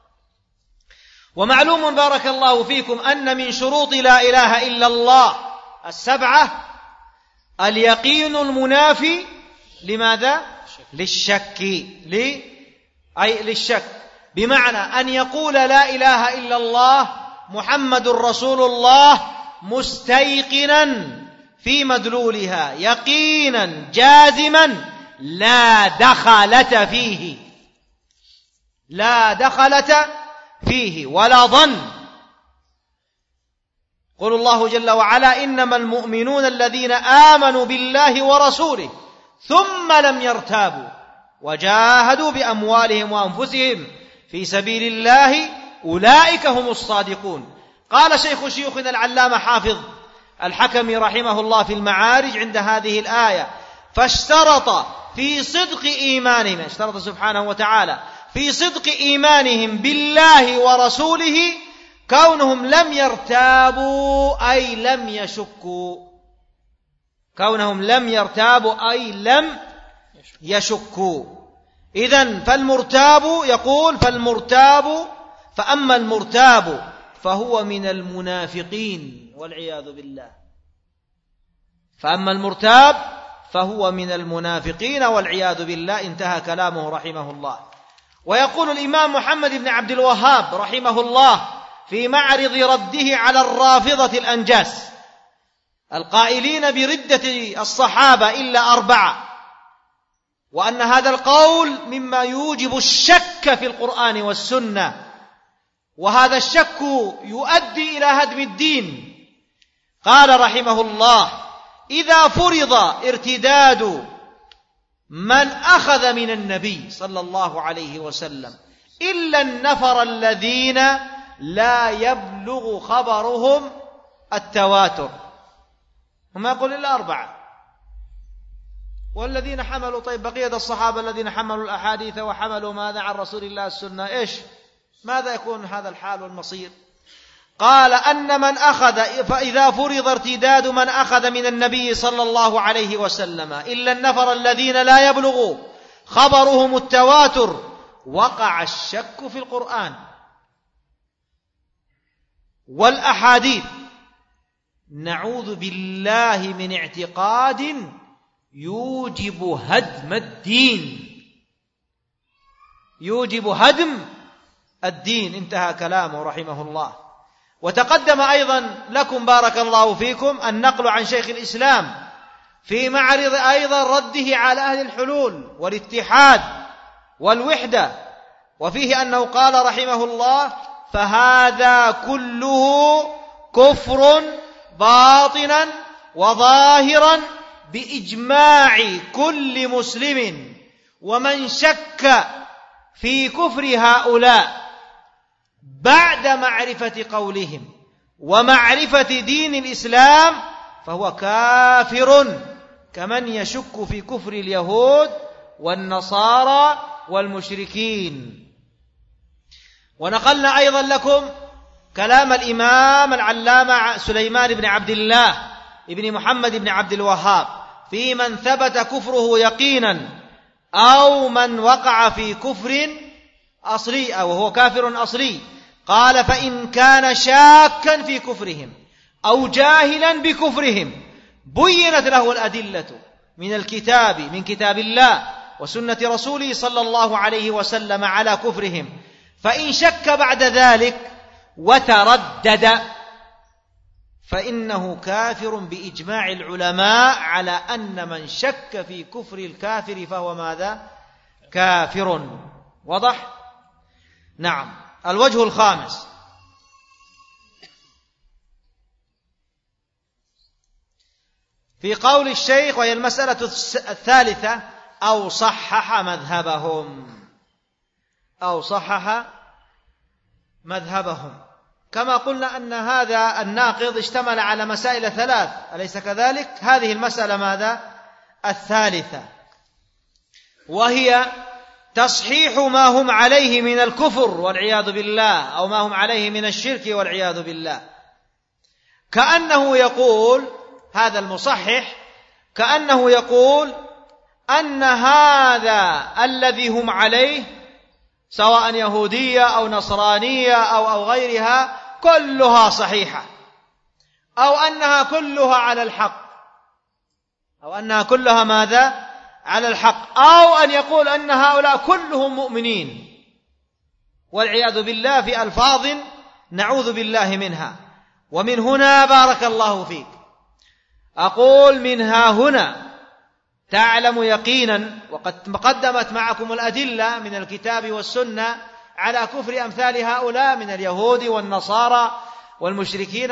ومعلوم بارك الله فيكم أن من شروط لا إله إلا الله السبعة اليقين المنافي لماذا؟ للشك، لي أي للشك، بمعنى أن يقول لا إله إلا الله محمد رسول الله مستيقنا في مدلولها يقينا جازما لا دخلة فيه، لا دخلة فيه ولا ظن. قل الله جل وعلا إنما المؤمنون الذين آمنوا بالله ورسوله ثم لم يرتابوا وجاهدوا بأموالهم وأنفسهم في سبيل الله أولئك هم الصادقون. قال شيخ شيوخنا العلامة حافظ الحكمي رحمه الله في المعارج عند هذه الآية: فاشترط في صدق إيمانهم، اشترط سبحانه وتعالى في صدق إيمانهم بالله ورسوله كونهم لم يرتابوا أي لم يشكوا، كونهم لم يرتابوا أي لم يشكوا. إذن فالمرتاب يقول فالمرتاب فأما المرتاب فهو من المنافقين والعياذ بالله، فأما المرتاب فهو من المنافقين والعياذ بالله. انتهى كلامه رحمه الله. ويقول الإمام محمد بن عبد الوهاب رحمه الله في معرض رده على الرافضة الأنجاس القائلين بردة الصحابة إلا أربعة، وأن هذا القول مما يوجب الشك في القرآن والسنة، وهذا الشك يؤدي إلى هدم الدين. قال رحمه الله: إذا فرض ارتداد من أخذ من النبي صلى الله عليه وسلم إلا النفر الذين لا يبلغ خبرهم التواتر، وما يقول إلا أربعة، والذين حملوا، طيب بقية الصحابة الذين حملوا الأحاديث وحملوا ماذا عن رسول الله السنة، إيش ماذا يكون هذا الحال والمصير؟ قال أن من أخذ، فإذا فرض ارتداد من أخذ من النبي صلى الله عليه وسلم إلا النفر الذين لا يبلغ خبرهم التواتر وقع الشك في القرآن والأحاديث. نعوذ بالله من اعتقاد يوجب هدم الدين، يوجب هدم الدين. انتهى كلامه رحمه الله. وتقدم أيضا لكم بارك الله فيكم النقل عن شيخ الإسلام في معرض أيضا رده على أهل الحلول والاتحاد والوحدة، وفيه أنه قال رحمه الله: فهذا كله كفر باطنا وظاهرا بإجماع كل مسلم، ومن شك في كفر هؤلاء بعد معرفة قولهم ومعرفة دين الإسلام فهو كافر، كمن يشك في كفر اليهود والنصارى والمشركين. ونقلنا أيضا لكم كلام الإمام العلامة سليمان بن عبد الله بن محمد بن عبد الوهاب في من ثبت كفره يقينا أو من وقع في كفر أصلي أو هو كافر أصلي. قال فإن كان شاكا في كفرهم أو جاهلا بكفرهم بينت له الأدلة من الكتاب من كتاب الله وسنة رسوله صلى الله عليه وسلم على كفرهم، فإن شك بعد ذلك وتردد فإنه كافر بإجماع العلماء على أن من شك في كفر الكافر فهو ماذا؟ كافر. واضح؟ نعم. الوجه الخامس في قول الشيخ، وهي المسألة الثالثة: أو صحح مذهبهم أو صحح مذهبهم. كما قلنا أن هذا الناقض اشتمل على مسائل ثلاث، أليس كذلك؟ هذه المسألة ماذا؟ الثالثة، وهي تصحيح ما هم عليه من الكفر والعياذ بالله، أو ما هم عليه من الشرك والعياذ بالله. كأنه يقول هذا المصحح كأنه يقول أن هذا الذي هم عليه سواء يهودية أو نصرانية أو أو غيرها كلها صحيحة، أو أنها كلها على الحق، أو أنها كلها ماذا؟ على الحق، أو أن يقول أن هؤلاء كلهم مؤمنين والعياذ بالله في ألفاظ نعوذ بالله منها. ومن هنا بارك الله فيك أقول منها هنا تعلم يقينا، وقد قدمت معكم الأدلة من الكتاب والسنة على كفر أمثال هؤلاء من اليهود والنصارى والمشركين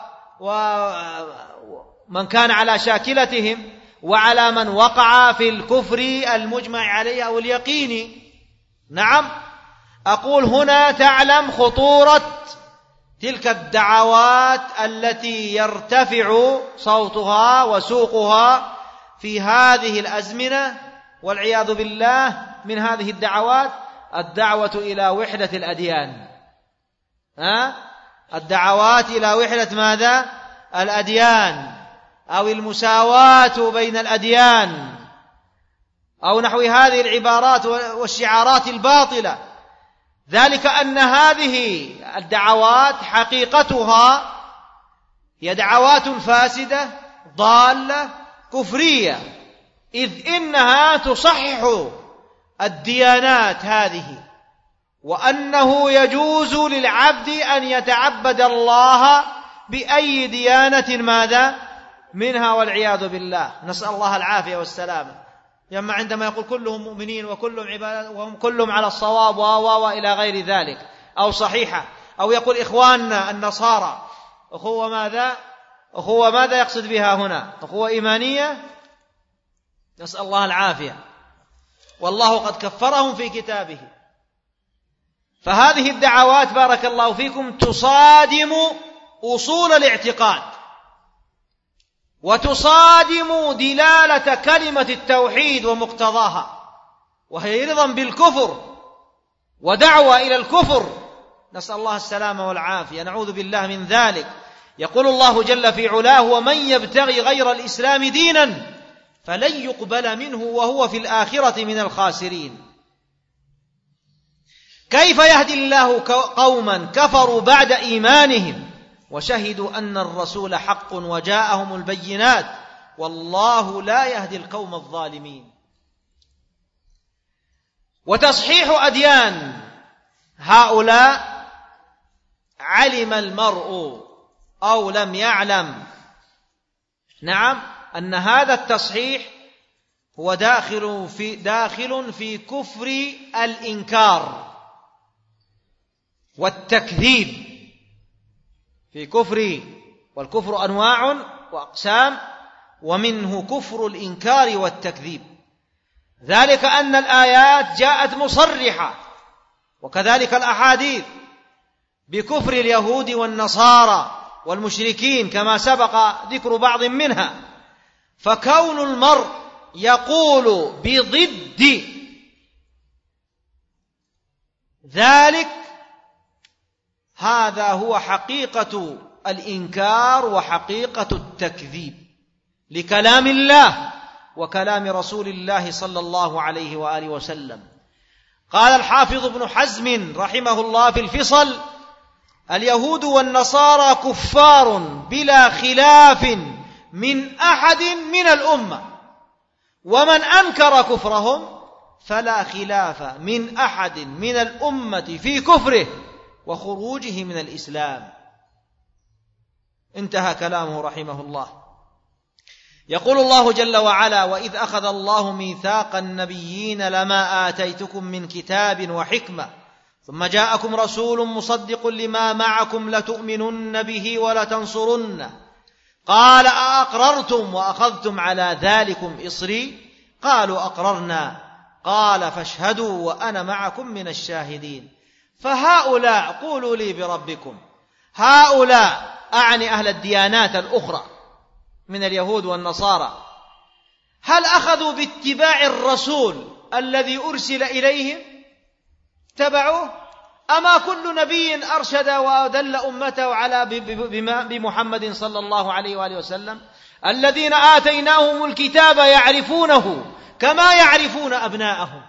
ومن كان على شاكلتهم، وعلى من وقع في الكفر المجمع عليه أو اليقيني. نعم. أقول هنا تعلم خطورة تلك الدعوات التي يرتفع صوتها وسوقها في هذه الأزمنة والعياذ بالله. من هذه الدعوات الدعوة إلى وحدة الأديان، ها؟ الدعوات إلى وحدة ماذا؟ الأديان، أو المساواة بين الأديان، أو نحو هذه العبارات والشعارات الباطلة. ذلك أن هذه الدعوات حقيقتها هي دعوات فاسدة ضالة كفرية، إذ إنها تصحح الديانات هذه، وأنه يجوز للعبد أن يتعبد الله بأي ديانة ماذا؟ منها والعياذ بالله. نسأل الله العافية والسلامة. يما عندما يقول كلهم مؤمنين وكلهم عبادة وهم كلهم على الصواب وإلى غير ذلك، أو صحيحة، أو يقول إخواننا النصارى أخوة ماذا؟ أخوة ماذا يقصد بها هنا؟ أخوة إيمانية؟ نسأل الله العافية. والله قد كفرهم في كتابه. فهذه الدعوات بارك الله فيكم تصادم أصول الاعتقاد، وتصادم دلالة كلمة التوحيد ومقتضاها، وهي رضا بالكفر ودعوة إلى الكفر. نسأل الله السلامة والعافية، نعوذ بالله من ذلك. يقول الله جل في علاه: ومن يبتغي غير الإسلام دينا فلن يقبل منه وهو في الآخرة من الخاسرين. كيف يهدي الله قوما كفروا بعد إيمانهم وشهدوا أن الرسول حق وجاءهم البينات والله لا يهدي القوم الظالمين. وتصحيح أديان هؤلاء علم المرء أو لم يعلم، نعم، أن هذا التصحيح هو داخل في داخل في كفر الإنكار والتكذيب، في كفر، والكفر أنواع وأقسام، ومنه كفر الإنكار والتكذيب. ذلك أن الآيات جاءت مصرحة، وكذلك الأحاديث، بكفر اليهود والنصارى والمشركين كما سبق ذكر بعض منها. فكون المرء يقول بضد ذلك هذا هو حقيقة الإنكار وحقيقة التكذيب لكلام الله وكلام رسول الله صلى الله عليه وآله وسلم. قال الحافظ ابن حزم رحمه الله في الفصل: اليهود والنصارى كفار بلا خلاف من أحد من الأمة، ومن أنكر كفرهم فلا خلاف من أحد من الأمة في كفره وخروجه من الإسلام. انتهى كلامه رحمه الله. يقول الله جل وعلا: وإذ أخذ الله ميثاق النبيين لما آتيتكم من كتاب وحكمة ثم جاءكم رسول مصدق لما معكم لتؤمنن به ولتنصرنه قال أأقررتم وأخذتم على ذلكم إصري قالوا أقررنا قال فاشهدوا وأنا معكم من الشاهدين. فهؤلاء قولوا لي بربكم، هؤلاء أعني أهل الديانات الأخرى من اليهود والنصارى، هل أخذوا باتباع الرسول الذي أرسل إليهم تبعوه؟ أما كل نبي أرشد ودل أمته على بمحمد صلى الله عليه وآله وسلم؟ الذين آتيناهم الكتاب يعرفونه كما يعرفون أبناءهم،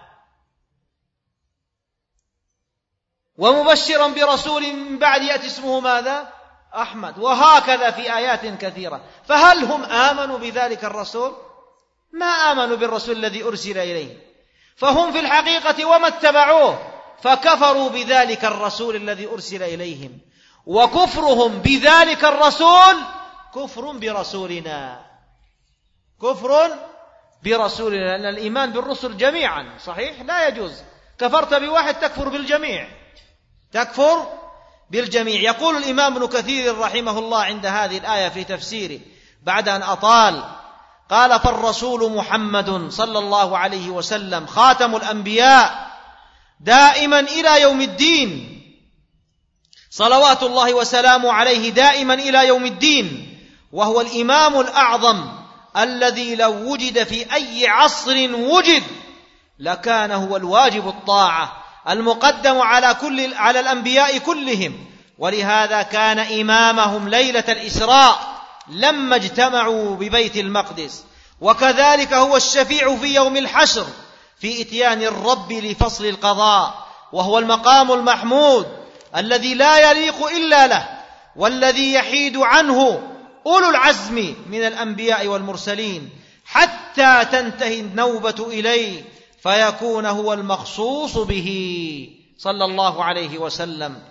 ومبشرا برسول من بعد يأتي اسمه ماذا؟ أحمد، وهكذا في آيات كثيرة. فهل هم آمنوا بذلك الرسول؟ ما آمنوا بالرسول الذي أرسل إليه، فهم في الحقيقة وما اتبعوه فكفروا بذلك الرسول الذي أرسل إليهم، وكفرهم بذلك الرسول كفر برسولنا، كفر برسولنا، لأن الإيمان بالرسل جميعا صحيح لا يجوز، كفرت بواحد تكفر بالجميع، تكفر بالجميع. يقول الإمام ابن كثير رحمه الله عند هذه الآية في تفسيره بعد أن أطال، قال: فالرسول محمد صلى الله عليه وسلم خاتم الأنبياء دائما إلى يوم الدين، صلوات الله وسلامه عليه دائما إلى يوم الدين، وهو الإمام الأعظم الذي لو وجد في أي عصر وجد لكان هو الواجب الطاعة المقدم على كل على الأنبياء كلهم، ولهذا كان إمامهم ليلة الإسراء لما اجتمعوا ببيت المقدس، وكذلك هو الشفيع في يوم الحشر في إتيان الرب لفصل القضاء، وهو المقام المحمود الذي لا يليق إلا له، والذي يحيد عنه أولو العزم من الأنبياء والمرسلين حتى تنتهي النوبة إليه فيكون هو المخصوص به صلى الله عليه وسلم.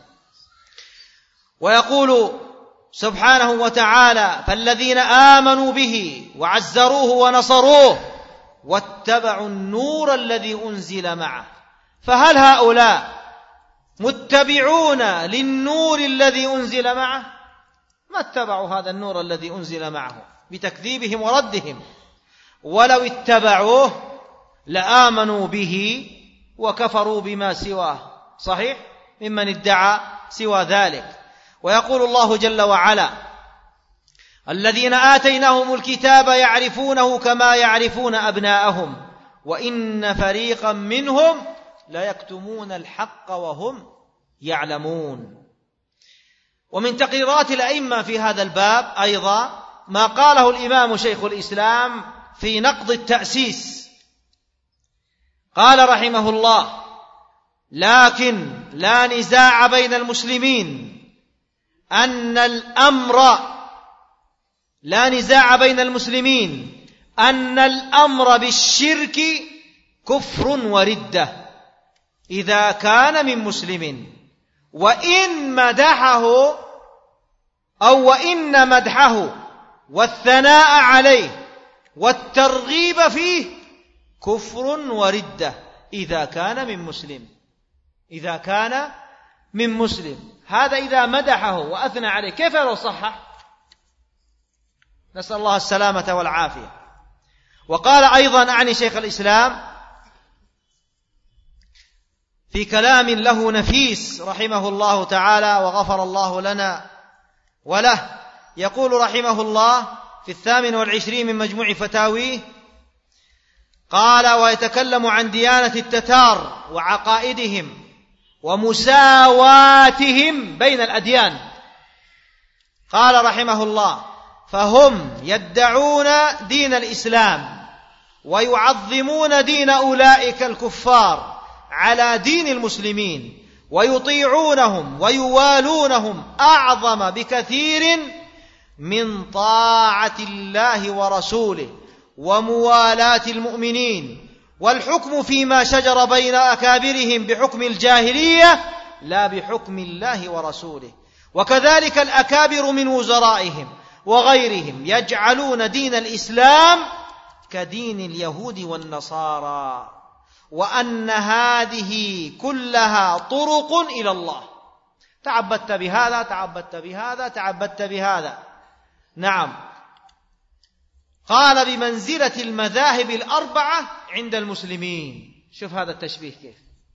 ويقول سبحانه وتعالى: فالذين آمنوا به وعزروه ونصروه واتبعوا النور الذي أنزل معه. فهل هؤلاء متبعون للنور الذي أنزل معه؟ ما اتبعوا هذا النور الذي أنزل معه بتكذيبهم وردهم، ولو اتبعوه لآمنوا به وكفروا بما سواه، صحيح، ممن ادعى سوى ذلك. ويقول الله جل وعلا: الذين آتيناهم الكتاب يعرفونه كما يعرفون أبناءهم وإن فريقا منهم ليكتمون الحق وهم يعلمون. ومن تقريرات الأئمة في هذا الباب أيضا ما قاله الإمام شيخ الإسلام في نقض التأسيس، قال رحمه الله: لكن لا نزاع بين المسلمين أن الأمر لا نزاع بين المسلمين أن الأمر بالشرك كفر وردة إذا كان من مسلم، وإن مدحه أو وإن مدحه والثناء عليه والترغيب فيه كفر وردة إذا كان من مسلم، إذا كان من مسلم. هذا إذا مدحه وأثنى عليه، كيف لو صحح؟ نسأل الله السلامة والعافية. وقال أيضا أعني شيخ الإسلام في كلام له نفيس رحمه الله تعالى وغفر الله لنا وله، يقول رحمه الله في الثامن والعشرين من مجموع فتاويه، قال: ويتكلم عن ديانة التتار وعقائدهم ومساواتهم بين الأديان. قال رحمه الله: فهم يدعون دين الإسلام ويعظمون دين أولئك الكفار على دين المسلمين ويطيعونهم ويوالونهم أعظم بكثير من طاعة الله ورسوله وموالاة المؤمنين، والحكم فيما شجر بين أكابرهم بحكم الجاهلية لا بحكم الله ورسوله. وكذلك الأكابر من وزرائهم وغيرهم يجعلون دين الإسلام كدين اليهود والنصارى، وأن هذه كلها طرق إلى الله، تعبدت بهذا تعبدت بهذا تعبدت بهذا. نعم، قال بمنزلة المذاهب الأربعة عند المسلمين. شوف هذا التشبيه كيف.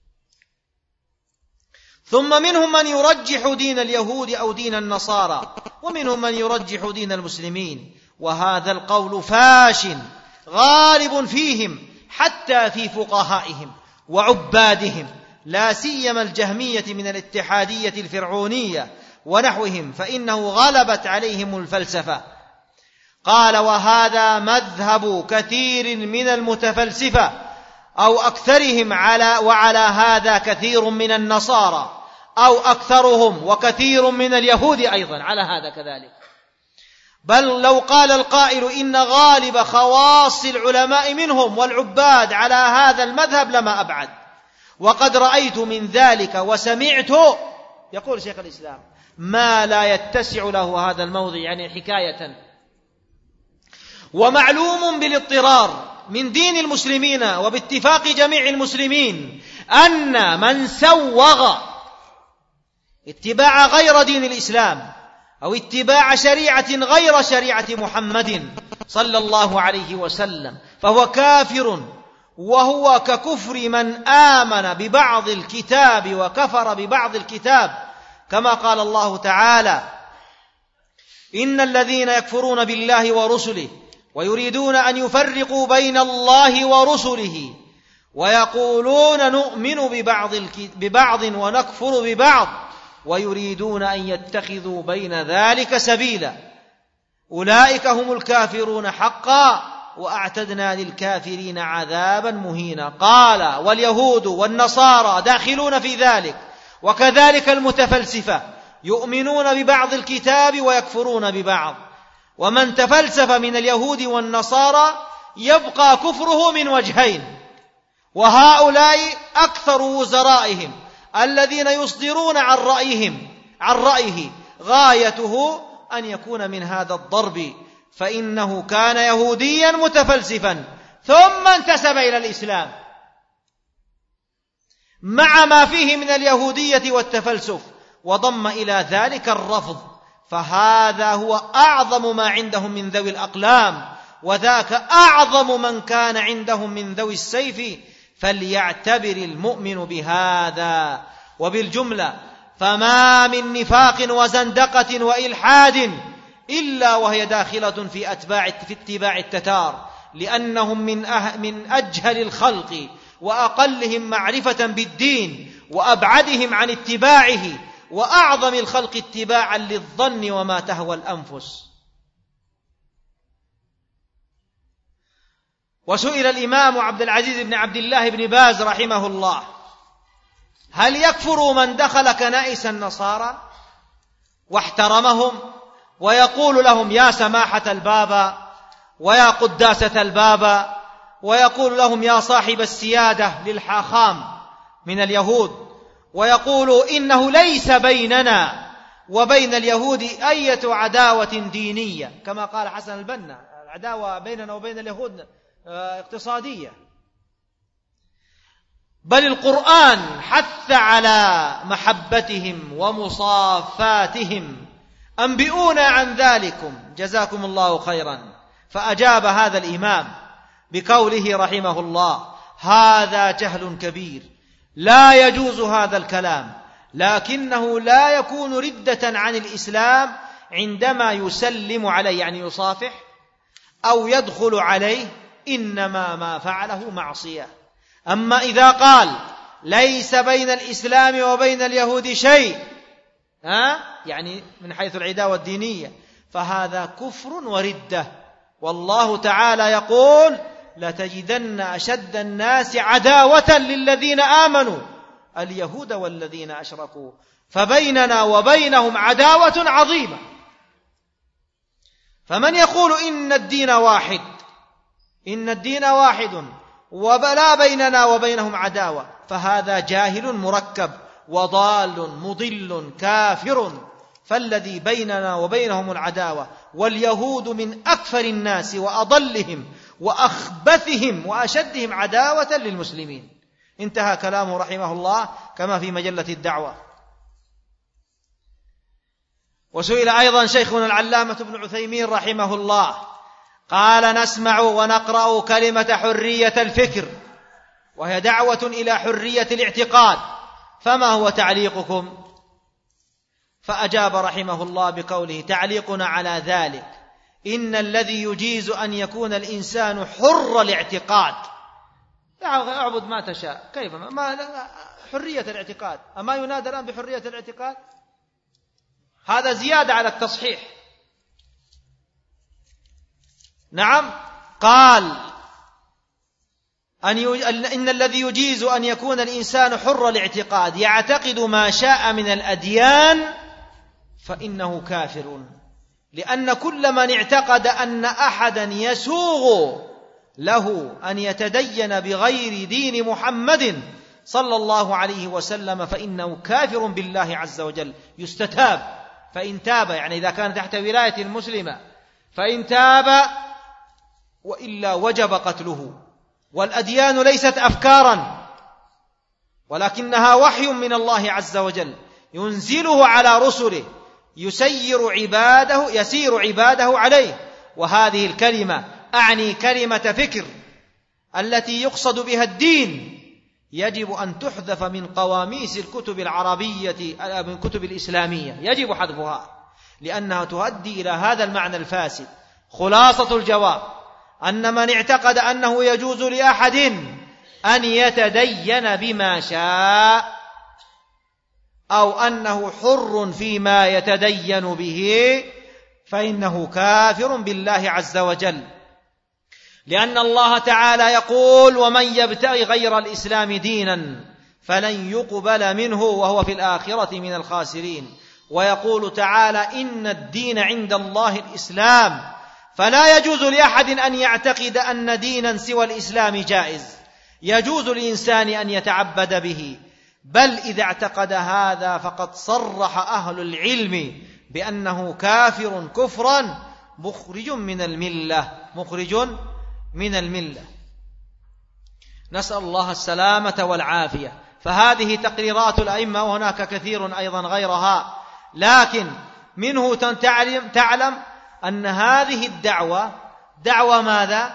ثم منهم من يرجح دين اليهود أو دين النصارى، ومنهم من يرجح دين المسلمين، وهذا القول فاش غالب فيهم حتى في فقهائهم وعبادهم، لا سيما الجهمية من الاتحادية الفرعونية ونحوهم، فإنه غلبت عليهم الفلسفة. قال: وهذا مذهب كثير من المتفلسفة أو أكثرهم، على وعلى هذا كثير من النصارى أو أكثرهم، وكثير من اليهود أيضا على هذا كذلك. بل لو قال القائل إن غالب خواص العلماء منهم والعباد على هذا المذهب لما أبعد، وقد رأيت من ذلك وسمعت، يقول شيخ الإسلام، ما لا يتسع له هذا الموضع، يعني حكاية. ومعلوم بالاضطرار من دين المسلمين وباتفاق جميع المسلمين أن من سوغ اتباع غير دين الإسلام أو اتباع شريعة غير شريعة محمد صلى الله عليه وسلم فهو كافر، وهو ككفر من آمن ببعض الكتاب وكفر ببعض الكتاب، كما قال الله تعالى: إن الذين يكفرون بالله ورسله ويريدون أن يفرقوا بين الله ورسله ويقولون نؤمن ببعض, ببعض ونكفر ببعض ويريدون أن يتخذوا بين ذلك سبيلا أولئك هم الكافرون حقا وأعتدنا للكافرين عذابا مهينا. قال: واليهود والنصارى داخلون في ذلك، وكذلك المتفلسفة يؤمنون ببعض الكتاب ويكفرون ببعض. ومن تفلسف من اليهود والنصارى يبقى كفره من وجهين، وهؤلاء أكثر وزرائهم الذين يصدرون عن رأيهم عن رأيه غايته أن يكون من هذا الضرب، فإنه كان يهوديا متفلسفا ثم انتسب إلى الإسلام مع ما فيه من اليهودية والتفلسف، وضم إلى ذلك الرفض، فهذا هو أعظم ما عندهم من ذوي الأقلام، وذاك أعظم من كان عندهم من ذوي السيف، فليعتبر المؤمن بهذا. وبالجملة فما من نفاق وزندقة وإلحاد إلا وهي داخلة في أتباع في اتباع التتار، لأنهم من أه من أجهل الخلق وأقلهم معرفة بالدين وأبعدهم عن اتباعه، وأعظم الخلق اتباعا للظن وما تهوى الأنفس. وسئل الإمام عبد العزيز بن عبد الله بن باز رحمه الله: هل يكفر من دخل كنائس النصارى واحترمهم ويقول لهم يا سماحة البابا ويا قداسة البابا، ويقول لهم يا صاحب السيادة للحاخام من اليهود، ويقول إنه ليس بيننا وبين اليهود أية عداوة دينية، كما قال حسن البنا: العداوة بيننا وبين اليهود اقتصادية، بل القرآن حث على محبتهم ومصافاتهم، أنبئونا عن ذلكم جزاكم الله خيرا. فأجاب هذا الإمام بقوله رحمه الله: هذا جهل كبير، لا يجوز هذا الكلام، لكنه لا يكون ردة عن الإسلام عندما يسلم عليه، يعني يصافح أو يدخل عليه، إنما ما فعله معصية. أما إذا قال ليس بين الإسلام وبين اليهود شيء، ها يعني من حيث العداوة الدينية، فهذا كفر وردة. والله تعالى يقول: لتجدن أشد الناس عداوة للذين آمنوا اليهود والذين أشركوا فبيننا وبينهم عداوة عظيمة. فمن يقول إن الدين واحد إن الدين واحد ولا بيننا وبينهم عداوة فهذا جاهل مركب وضال مضل كافر. فالذي بيننا وبينهم العداوة، واليهود من أكفر الناس وأضلهم وأخبثهم وأشدهم عداوة للمسلمين. انتهى كلامه رحمه الله كما في مجلة الدعوة. وسئل أيضا شيخنا العلامة ابن عثيمين رحمه الله قال: نسمع ونقرأ كلمة حرية الفكر وهي دعوة إلى حرية الاعتقاد، فما هو تعليقكم؟ فأجاب رحمه الله بقوله: تعليقنا على ذلك إن الذي يجيز أن يكون الإنسان حر الاعتقاد، اعبد ما تشاء كيف ما حرية الاعتقاد، أما ينادى الآن بحرية الاعتقاد؟ هذا زيادة على التصحيح. نعم، قال أن ي... إن الذي يجيز أن يكون الإنسان حر الاعتقاد يعتقد ما شاء من الأديان فإنه كافر، لأن كل من اعتقد أن أحدا يسوغ له أن يتدين بغير دين محمد صلى الله عليه وسلم فإنه كافر بالله عز وجل. يستتاب، فإن تاب، يعني إذا كان تحت ولاية المسلمة، فإن تاب وإلا وجب قتله. والأديان ليست أفكارا ولكنها وحي من الله عز وجل ينزله على رسله يسير عباده يسير عباده عليه. وهذه الكلمة أعني كلمة فكر التي يقصد بها الدين يجب أن تحذف من قواميس الكتب العربية من الكتب الإسلامية، يجب حذفها لأنها تؤدي إلى هذا المعنى الفاسد. خلاصة الجواب أن من اعتقد أنه يجوز لأحد أن يتدين بما شاء أو أنه حر فيما يتدين به فإنه كافر بالله عز وجل، لأن الله تعالى يقول: ومن يبتغي غير الإسلام دينا فلن يقبل منه وهو في الآخرة من الخاسرين. ويقول تعالى: إن الدين عند الله الإسلام، فلا يجوز لأحد أن يعتقد أن دينا سوى الإسلام جائز يجوز للإنسان أن يتعبد به، بل إذا اعتقد هذا فقد صرح أهل العلم بأنه كافر كفرا مخرج من الملة مخرج من الملة. نسأل الله السلامة والعافية. فهذه تقريرات الأئمة، وهناك كثير أيضا غيرها، لكن منه تعلم, تعلم أن هذه الدعوة دعوة ماذا؟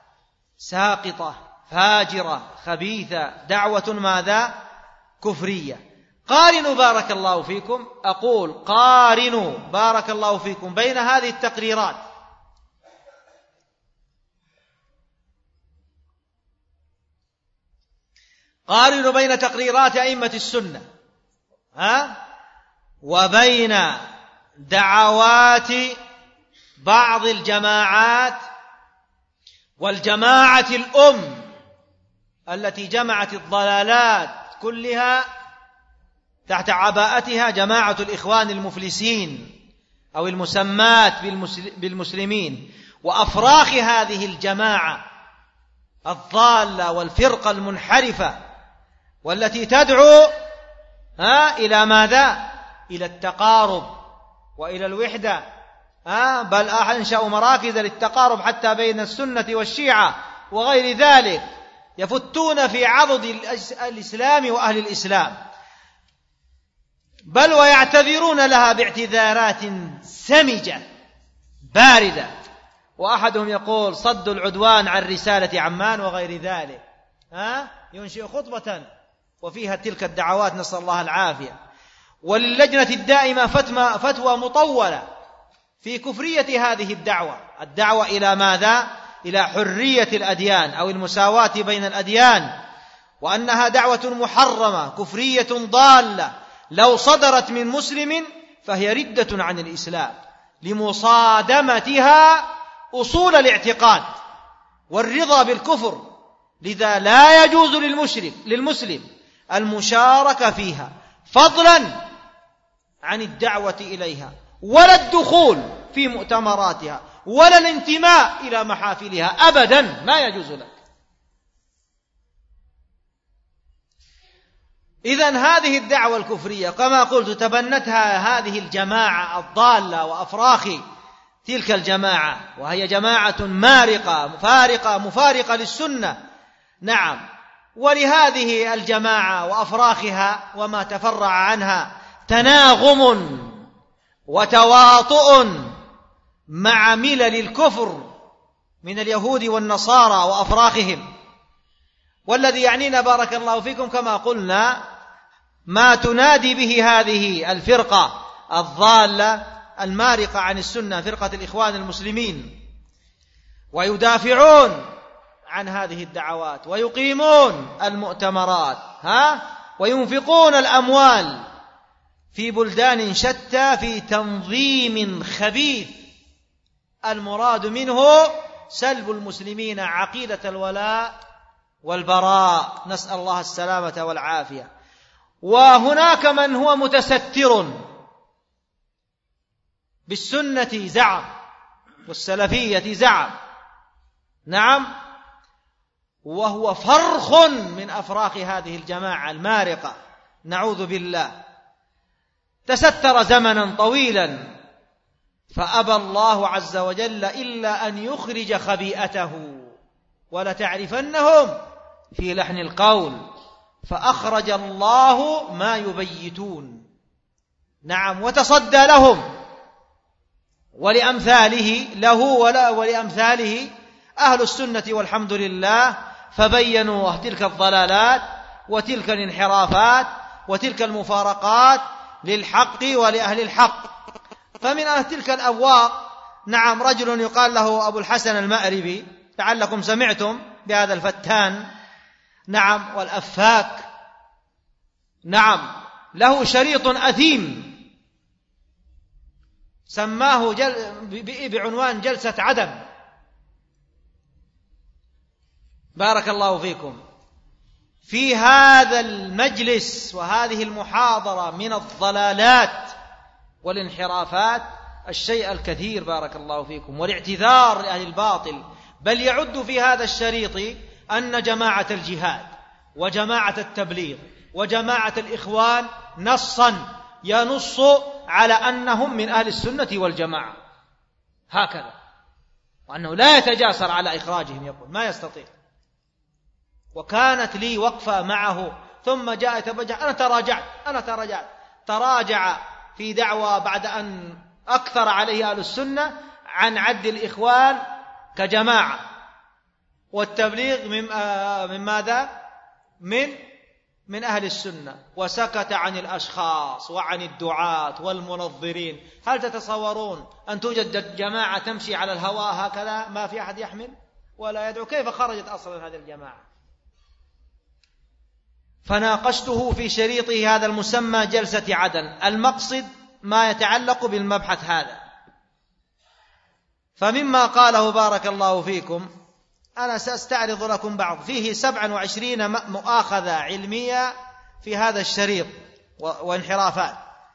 ساقطة فاجرة خبيثة، دعوة ماذا؟ كفرية. قارنوا بارك الله فيكم، أقول قارنوا بارك الله فيكم بين هذه التقريرات قارنوا بين تقريرات أئمة السنة ها وبين دعوات بعض الجماعات والجماعة الأم التي جمعت الضلالات كلها تحت عباءتها جماعة الإخوان المفلسين أو المسمات بالمسلمين، وأفراخ هذه الجماعة الضالة والفرقة المنحرفة والتي تدعو ها إلى ماذا؟ إلى التقارب وإلى الوحدة، ها بل أنشأوا مراكز للتقارب حتى بين السنة والشيعة وغير ذلك، يفتون في عضد الإسلام وأهل الإسلام، بل ويعتذرون لها باعتذارات سمجة باردة. وأحدهم يقول: صد العدوان عن رسالة عمان وغير ذلك، ها ينشئ خطبة وفيها تلك الدعوات، نسأل الله العافية. وللجنة الدائمة فتوى مطولة في كفرية هذه الدعوة، الدعوة إلى ماذا؟ إلى حرية الأديان أو المساواة بين الأديان، وأنها دعوة محرمة كفرية ضالة لو صدرت من مسلم فهي ردة عن الإسلام لمصادمتها أصول الاعتقاد والرضا بالكفر، لذا لا يجوز للمشرك للمسلم المشاركة فيها فضلا عن الدعوة إليها، ولا الدخول في مؤتمراتها، ولا الانتماء إلى محافلها أبدا، ما يجوز لك. إذن هذه الدعوة الكفرية كما قلت تبنتها هذه الجماعة الضالة وأفراخ تلك الجماعة، وهي جماعة مارقة مفارقة مفارقة للسنة. نعم، ولهذه الجماعة وأفراخها وما تفرع عنها تناغم وتواطؤ مع ملل الكفر من اليهود والنصارى وأفراخهم. والذي يعنينا بارك الله فيكم كما قلنا ما تنادي به هذه الفرقة الضالة المارقة عن السنة، فرقة الإخوان المسلمين، ويدافعون عن هذه الدعوات ويقيمون المؤتمرات ها وينفقون الأموال في بلدان شتى في تنظيم خبيث المراد منه سلب المسلمين عقيدة الولاء والبراء، نسأل الله السلامة والعافية. وهناك من هو متستر بالسنة زعم والسلفية زعم، نعم، وهو فرخ من أفراخ هذه الجماعة المارقة، نعوذ بالله. تستر زمنا طويلا فأبى الله عز وجل إلا أن يخرج خبيئته، ولتعرفنهم في لحن القول، فأخرج الله ما يبيتون. نعم، وتصدى لهم ولأمثاله له ولا ولأمثاله أهل السنة والحمد لله، فبينوا تلك الضلالات وتلك الانحرافات وتلك المفارقات للحق ولأهل الحق. فمن أهل تلك الأبواق نعم رجل يقال له أبو الحسن المأربي، لعلكم سمعتم بهذا الفتان، نعم، والأفاك، نعم، له شريط أثيم سماه جل بعنوان جلسة عدم، بارك الله فيكم. في هذا المجلس وهذه المحاضرة من الضلالات والانحرافات الشيء الكثير بارك الله فيكم، والاعتذار لأهل الباطل. بل يعد في هذا الشريط أن جماعة الجهاد وجماعة التبليغ وجماعة الإخوان نصا ينص على أنهم من أهل السنة والجماعة هكذا، وأنه لا يتجاسر على إخراجهم، يقول ما يستطيع. وكانت لي وقفة معه ثم جاء يتبجح، أنا تراجعت أنا تراجعت تراجع في دعوة بعد أن أكثر عليه أهل السنة عن عد الإخوان كجماعة والتبليغ من, آه من ماذا؟ من من أهل السنة، وسكت عن الأشخاص وعن الدعاة والمنظرين. هل تتصورون أن توجد جماعة تمشي على الهواء هكذا ما في أحد يحمل ولا يدعو؟ كيف خرجت أصلا هذه الجماعة؟ فناقشته في شريطه هذا المسمى جلسة عدن، المقصد ما يتعلق بالمبحث هذا. فمما قاله بارك الله فيكم أنا سأستعرض لكم بعض، فيه سبعا وعشرين مؤاخذة علمية في هذا الشريط وانحرافات.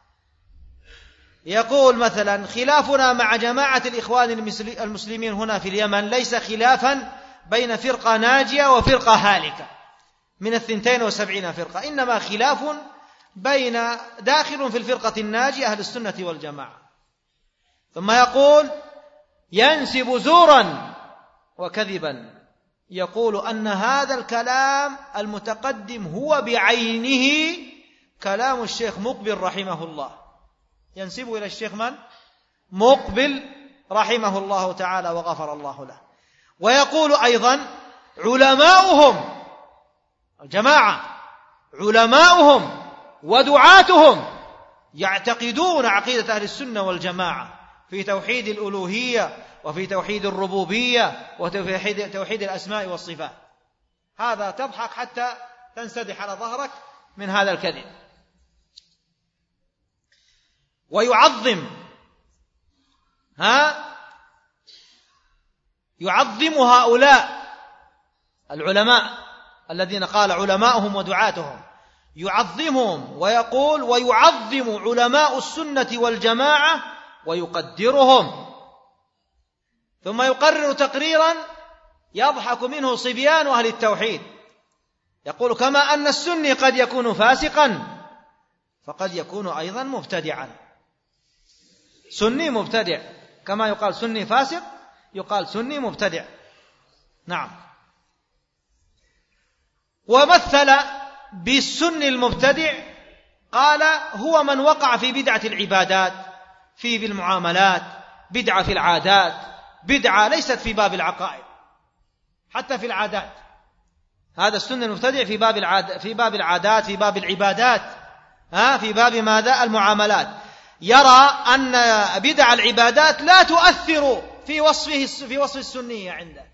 يقول مثلا: خلافنا مع جماعة الإخوان المسلمين هنا في اليمن ليس خلافا بين فرقة ناجية وفرقة هالكة من الثنتين وسبعين فرقة، إنما خلاف بين داخل في الفرقة الناجية أهل السنة والجماعة. ثم يقول: ينسب زورا وكذبا، يقول أن هذا الكلام المتقدم هو بعينه كلام الشيخ مقبل رحمه الله، ينسب إلى الشيخ من؟ مقبل رحمه الله تعالى وغفر الله له. ويقول أيضا: علماؤهم الجماعة علماؤهم ودعاتهم يعتقدون عقيدة أهل السنة والجماعة في توحيد الألوهية وفي توحيد الربوبية وفي توحيد الأسماء والصفات. هذا تضحك حتى تنسدح على ظهرك من هذا الكذب. ويعظم ها يعظم هؤلاء العلماء الذين قال علماؤهم ودعاتهم يعظمهم، ويقول ويعظم علماء السنة والجماعة ويقدرهم، ثم يقرر تقريرا يضحك منه صبيان أهل التوحيد، يقول كما أن السني قد يكون فاسقا فقد يكون أيضا مبتدعا. سني مبتدع، كما يقال سني فاسق يقال سني مبتدع. نعم. ومثل بالسني المبتدع قال هو من وقع في بدعة العبادات، في بالمعاملات، بدعة في العادات، بدعة ليست في باب العقائد، حتى في العادات. هذا السني المبتدع في باب العاد في باب العادات، في باب العبادات، ها في باب ماذا؟ المعاملات. يرى أن بدع العبادات لا تؤثر في وصفه في وصف السنية عنده.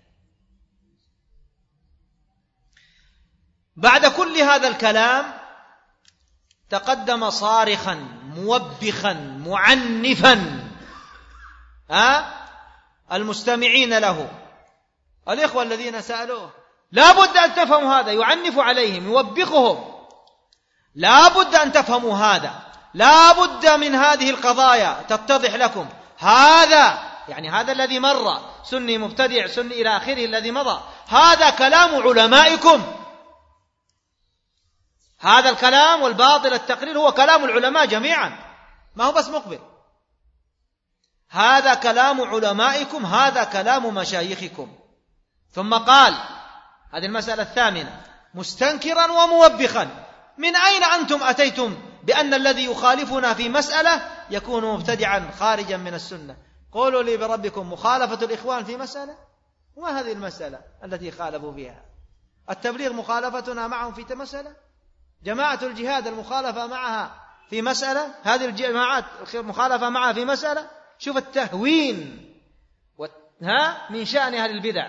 بعد كل هذا الكلام تقدم صارخا موبخا معنفا ها المستمعين له، الإخوة الذين سألوه لا بد أن تفهموا هذا، يعنف عليهم يوبخهم، لا بد أن تفهموا هذا، لا بد من هذه القضايا تتضح لكم. هذا يعني هذا الذي مر سني مبتدع سني إلى آخره الذي مضى، هذا كلام علمائكم، هذا الكلام والباطل التقرير هو كلام العلماء جميعا، ما هو بس مقبل. هذا كلام علمائكم، هذا كلام مشايخكم. ثم قال هذه المسألة الثامنة مستنكرا وموبخا، من أين أنتم أتيتم بأن الذي يخالفنا في مسألة يكون مبتدعا خارجا من السنة؟ قولوا لي بربكم، مخالفة الإخوان في مسألة؟ وما هذه المسألة التي خالفوا فيها؟ التبليغ مخالفتنا معهم في مسألة؟ جماعة الجهاد المخالفة معها في مسألة؟ هذه الجماعات المخالفة معها في مسألة؟ شوف التهوين ها من شأن أهل البدع.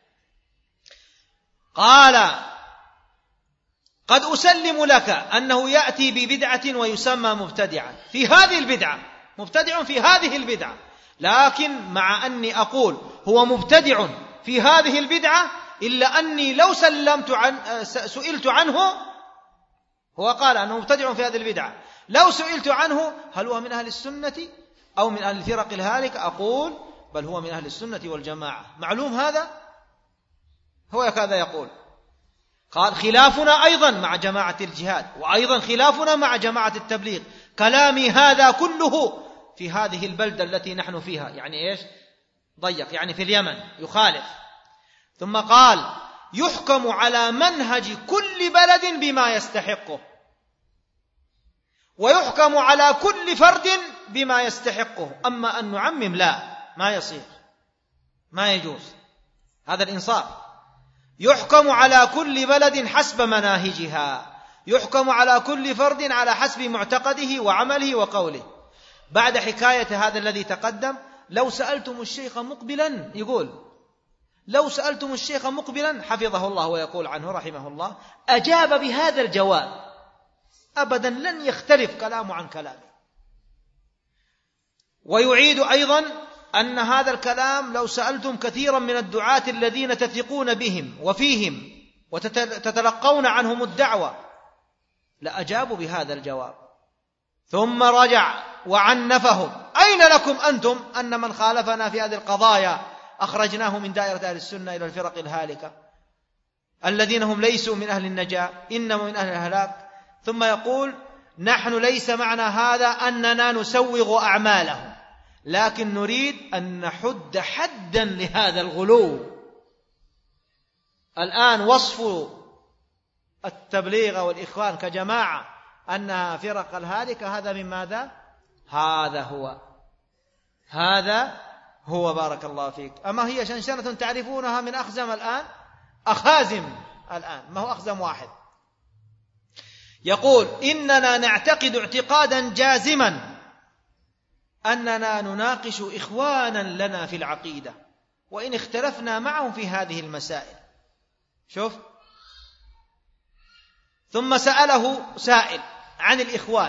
قال قد أسلم لك أنه يأتي ببدعة ويسمى مبتدعا في هذه البدعة، مبتدع في هذه البدعة، لكن مع أني أقول هو مبتدع في هذه البدعة إلا أني لو سلمت عن سئلت عنه، هو قال أنه مبتدع في هذه البدعة، لو سئلت عنه هل هو من أهل السنة أو من أهل الفرق الهالك أقول بل هو من أهل السنة والجماعة. معلوم هذا؟ هو كذا يقول. قال خلافنا أيضا مع جماعة الجهاد، وأيضا خلافنا مع جماعة التبليغ، كلامي هذا كله في هذه البلدة التي نحن فيها، يعني إيش؟ ضيق، يعني في اليمن يخالف. ثم قال يحكم على منهج كل بلد بما يستحقه، ويحكم على كل فرد بما يستحقه، أما أن نعمم لا، ما يصير، ما يجوز، هذا الإنصاف. يحكم على كل بلد حسب مناهجها، يحكم على كل فرد على حسب معتقده وعمله وقوله. بعد حكاية هذا الذي تقدم، لو سألتم الشيخ مقبلا، يقول لو سألتم الشيخ مقبلا حفظه الله ويقول عنه رحمه الله أجاب بهذا الجواب، أبدا لن يختلف كلامه عن كلامه. ويعيد أيضا أن هذا الكلام لو سألتم كثيرا من الدعاة الذين تثقون بهم وفيهم وتتلقون عنهم الدعوة لأجابوا بهذا الجواب. ثم رجع وعنفهم، أين لكم أنتم أن من خالفنا في هذه القضايا أخرجناه من دائرة أهل السنة إلى الفرق الهالكة الذين هم ليسوا من أهل النجاة إنما من أهل الهلاك. ثم يقول نحن ليس معنى هذا أننا نسوغ أعمالهم، لكن نريد أن نحد حدا لهذا الغلو. الآن وصف التبليغ والإخوان كجماعة أنها فرق الهالكة، هذا من ماذا؟ هذا هو هذا هو بارك الله فيك. أما هي شنشنة تعرفونها من أخزم الآن، أخازم الآن، ما هو أخزم واحد. يقول إننا نعتقد اعتقادا جازما أننا نناقش إخوانا لنا في العقيدة وإن اختلفنا معهم في هذه المسائل. شوف، ثم سأله سائل عن الإخوان،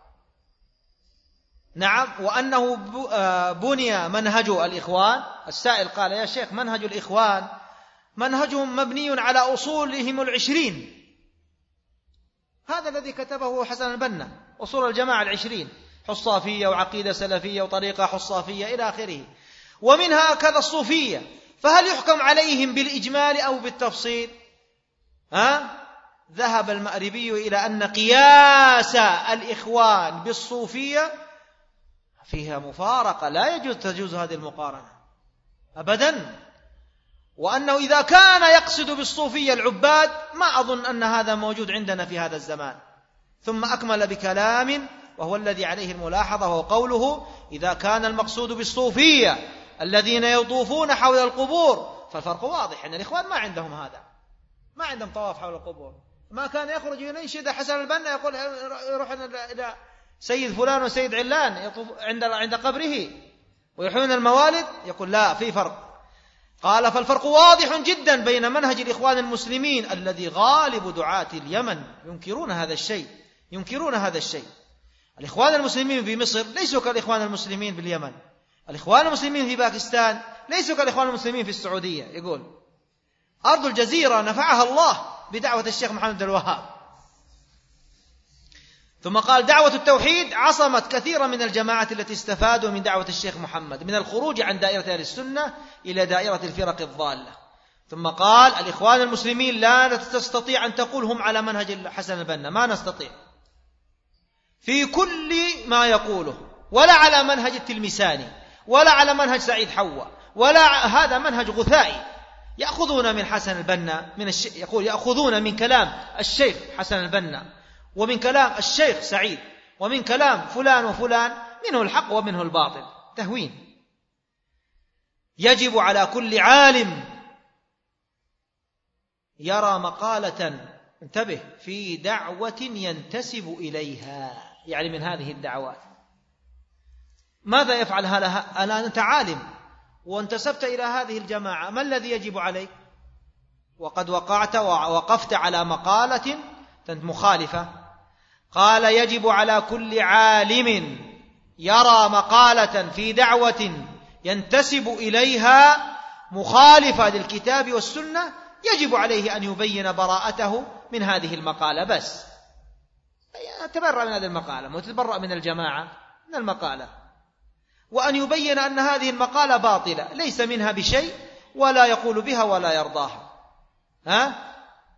نعم، وأنه بني منهج الإخوان. السائل قال يا شيخ منهج الإخوان منهجهم مبني على أصولهم العشرين، هذا الذي كتبه حسن البنا، أصول الجماعة العشرين، حصافية وعقيدة سلفية وطريقة حصافية إلى آخره، ومنها كذا الصوفية. فهل يحكم عليهم بالإجمال أو بالتفصيل؟ ها؟ ذهب المأربي إلى أن قياس الإخوان بالصوفية فيها مفارقة، لا يجوز تجوز هذه المقارنة أبدا، وأنه إذا كان يقصد بالصوفية العباد ما أظن أن هذا موجود عندنا في هذا الزمان. ثم أكمل بكلام وهو الذي عليه الملاحظة، وهو قوله: إذا كان المقصود بالصوفية الذين يطوفون حول القبور فالفرق واضح، أن الإخوان ما عندهم هذا، ما عندهم طواف حول القبور. ما كان يخرج ينشد حسن البنا يقول يروح إلى سيد فلان وسيد علان يطوف عند عند قبره ويحيون الموالد، يقول لا، في فرق. قال: فالفرق واضح جدا بين منهج الإخوان المسلمين الذي غالب دعاة اليمن ينكرون هذا الشيء ينكرون هذا الشيء الإخوان المسلمين في مصر ليسوا كالإخوان المسلمين باليمن، الإخوان المسلمين في باكستان ليسوا كالإخوان المسلمين في السعودية. يقول: أرض الجزيرة نفعها الله بدعوة الشيخ محمد بن الوهاب. ثم قال: دعوة التوحيد عصمت كثيرا من الجماعات التي استفادوا من دعوة الشيخ محمد من الخروج عن دائرة أهل السنة إلى دائرة الفرق الضالة. ثم قال: الإخوان المسلمين لا تستطيع أن تقول هم على منهج حسن البنا، ما نستطيع في كل ما يقوله، ولا على منهج التلمساني، ولا على منهج سعيد حوا، ولا هذا منهج غثائي. يأخذون من حسن البنا من الش... يقول يأخذون من كلام الشيخ حسن البنا ومن كلام الشيخ سعيد ومن كلام فلان وفلان، منه الحق ومنه الباطل، تهوين. يجب على كل عالم يرى مقالة، انتبه، في دعوة ينتسب إليها، يعني من هذه الدعوات. ماذا يفعل هذا؟ ألا أنت عالم وانتسبت إلى هذه الجماعة، ما الذي يجب عليك؟ وقد وقعت ووقفت على مقالة مخالفة. قال: يجب على كل عالم يرى مقالة في دعوة ينتسب إليها مخالفة للكتاب والسنة، يجب عليه أن يبين براءته من هذه المقالة، بس تبرأ من هذه المقالة، وتتبرأ من الجماعة من المقالة، وأن يبين أن هذه المقالة باطلة ليس منها بشيء، ولا يقول بها ولا يرضاها. ها؟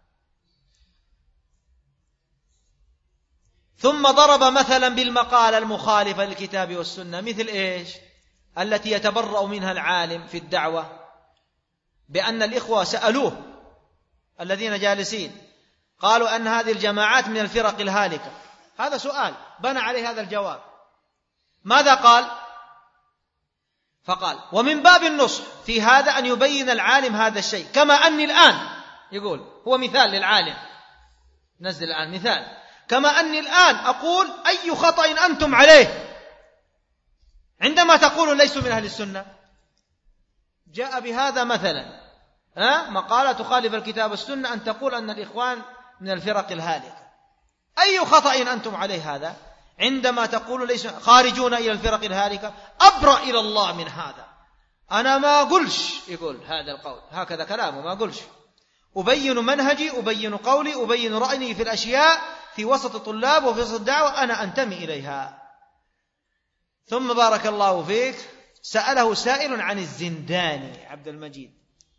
ثم ضرب مثلا بالمقالة المخالفة للكتاب والسنة، مثل إيش؟ التي يتبرأ منها العالم في الدعوة، بأن الإخوة سألوه الذين جالسين، قالوا أن هذه الجماعات من الفرق الهالكة. هذا سؤال بنى عليه هذا الجواب. ماذا قال؟ فقال: ومن باب النصح في هذا أن يبين العالم هذا الشيء، كما أني الآن، يقول هو مثال للعالم، نزل الآن مثال، كما أني الآن أقول أي خطأ أنتم عليه عندما تقولوا ليسوا من أهل السنة. جاء بهذا مثلا، ها؟ مقالة تخالف الكتاب والسنة أن تقول أن الإخوان من الفرق الهالكة. أي خطأ أنتم عليه هذا عندما تقولوا ليس خارجون إلى الفرق الهالكة؟ أبرأ إلى الله من هذا، أنا ما أقولش، يقول هذا القول، هكذا كلامه، ما أقولش، أبين منهجي، أبين قولي، أبين رأيي في الأشياء في وسط الطلاب وفي وسط الدعوة أنا أنتمي إليها. ثم بارك الله فيك سأله سائل عن الزنداني عبد المجيد،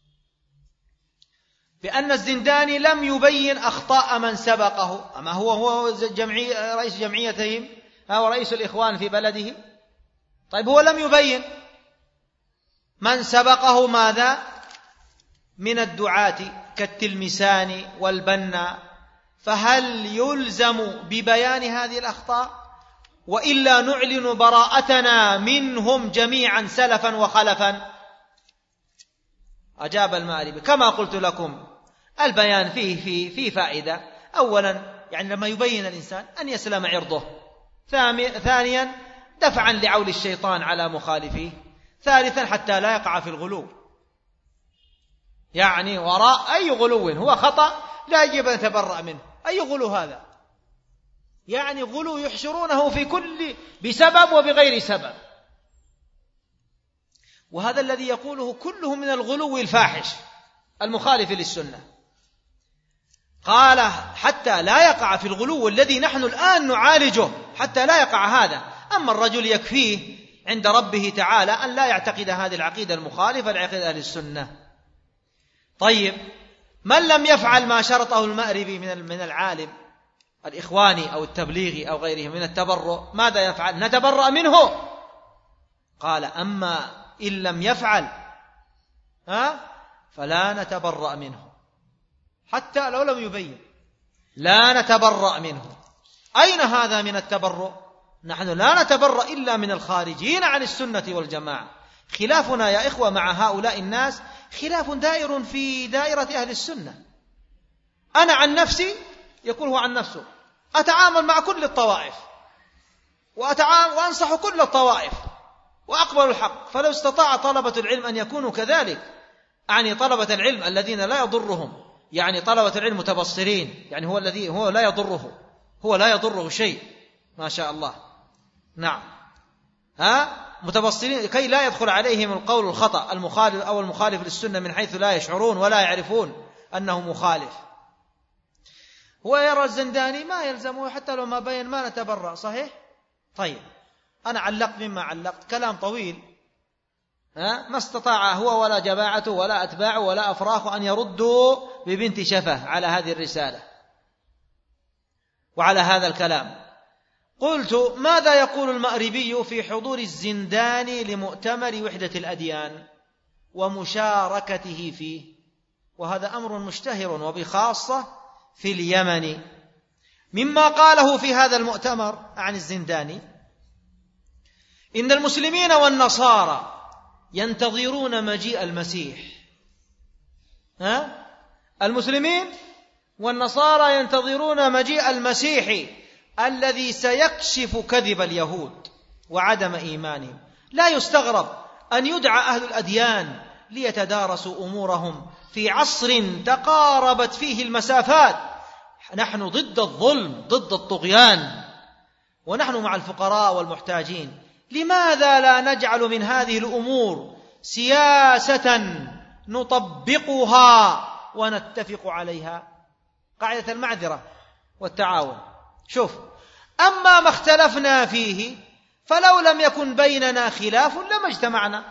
بأن الزنداني لم يبين أخطاء من سبقه، أما هو هو جمعي رئيس جمعيتهم أو رئيس الإخوان في بلده. طيب هو لم يبين من سبقه ماذا من الدعاة كالتلمساني والبنا، فهل يلزم ببيان هذه الأخطاء وإلا نعلن براءتنا منهم جميعا سلفا وخلفا؟ أجاب المأربي: كما قلت لكم البيان فيه في في فائدة. أولا يعني لما يبين الإنسان أن يسلم عرضه، ثانيا دفعا لعول الشيطان على مخالفيه، ثالثا حتى لا يقع في الغلو، يعني وراء أي غلو هو خطأ لا يجب أن يتبرأ منه. أي غلو هذا؟ يعني غلو يحشرونه في كل بسبب وبغير سبب، وهذا الذي يقوله كله من الغلو الفاحش. المخالف للسنة. قال حتى لا يقع في الغلو الذي نحن الآن نعالجه، حتى لا يقع هذا. أما الرجل يكفيه عند ربه تعالى أن لا يعتقد هذه العقيدة المخالفة لعقيدة أهل السنة. طيب، من لم يفعل ما شرطه المأربي من العالم الإخواني أو التبليغي أو غيره من التبرؤ، ماذا يفعل؟ نتبرأ منه. قال أما إن لم يفعل ها فلا نتبرأ منه حتى لو لم يبين، لا نتبرأ منه. أين هذا من التبرؤ؟ نحن لا نتبرأ إلا من الخارجين عن السنة والجماعة. خلافنا يا إخوة مع هؤلاء الناس خلاف دائر في دائرة أهل السنة. أنا عن نفسي، يقول هو عن نفسه، أتعامل مع كل الطوائف وأتعامل وأنصح كل الطوائف وأقبل الحق. فلو استطاع طلبة العلم أن يكونوا كذلك، يعني طلبة العلم الذين لا يضرهم، يعني طلبة العلم متبصرين، يعني هو الذي هو لا يضره هو لا يضره شيء، ما شاء الله. نعم، ها متبصرين كي لا يدخل عليهم القول الخطأ المخالف أو المخالف للسنة من حيث لا يشعرون ولا يعرفون أنه مخالف. هو يرى الزنداني ما يلزمه حتى لو ما بين ما نتبرأ، صحيح؟ طيب، أنا علقت مما علقت كلام طويل، ها ما استطاع هو ولا جماعته ولا أتباعه ولا أفراخه أن يردوا ببنت شفة على هذه الرسالة وعلى هذا الكلام. قلت ماذا يقول المأربي في حضور الزنداني لمؤتمر وحدة الأديان ومشاركته فيه؟ وهذا أمر مشتهر وبخاصة في اليمن. مما قاله في هذا المؤتمر عن الزنداني: إن المسلمين والنصارى ينتظرون مجيء المسيح. ها؟ المسلمين والنصارى ينتظرون مجيء المسيح الذي سيكشف كذب اليهود وعدم إيمانهم. لا يستغرب أن يدعى أهل الأديان ليتدارسوا أمورهم في عصر تقاربت فيه المسافات. نحن ضد الظلم، ضد الطغيان، ونحن مع الفقراء والمحتاجين. لماذا لا نجعل من هذه الأمور سياسة نطبقها ونتفق عليها؟ قاعدة المعذرة والتعاون. شوف، أما ما اختلفنا فيه فلو لم يكن بيننا خلاف لما اجتمعنا.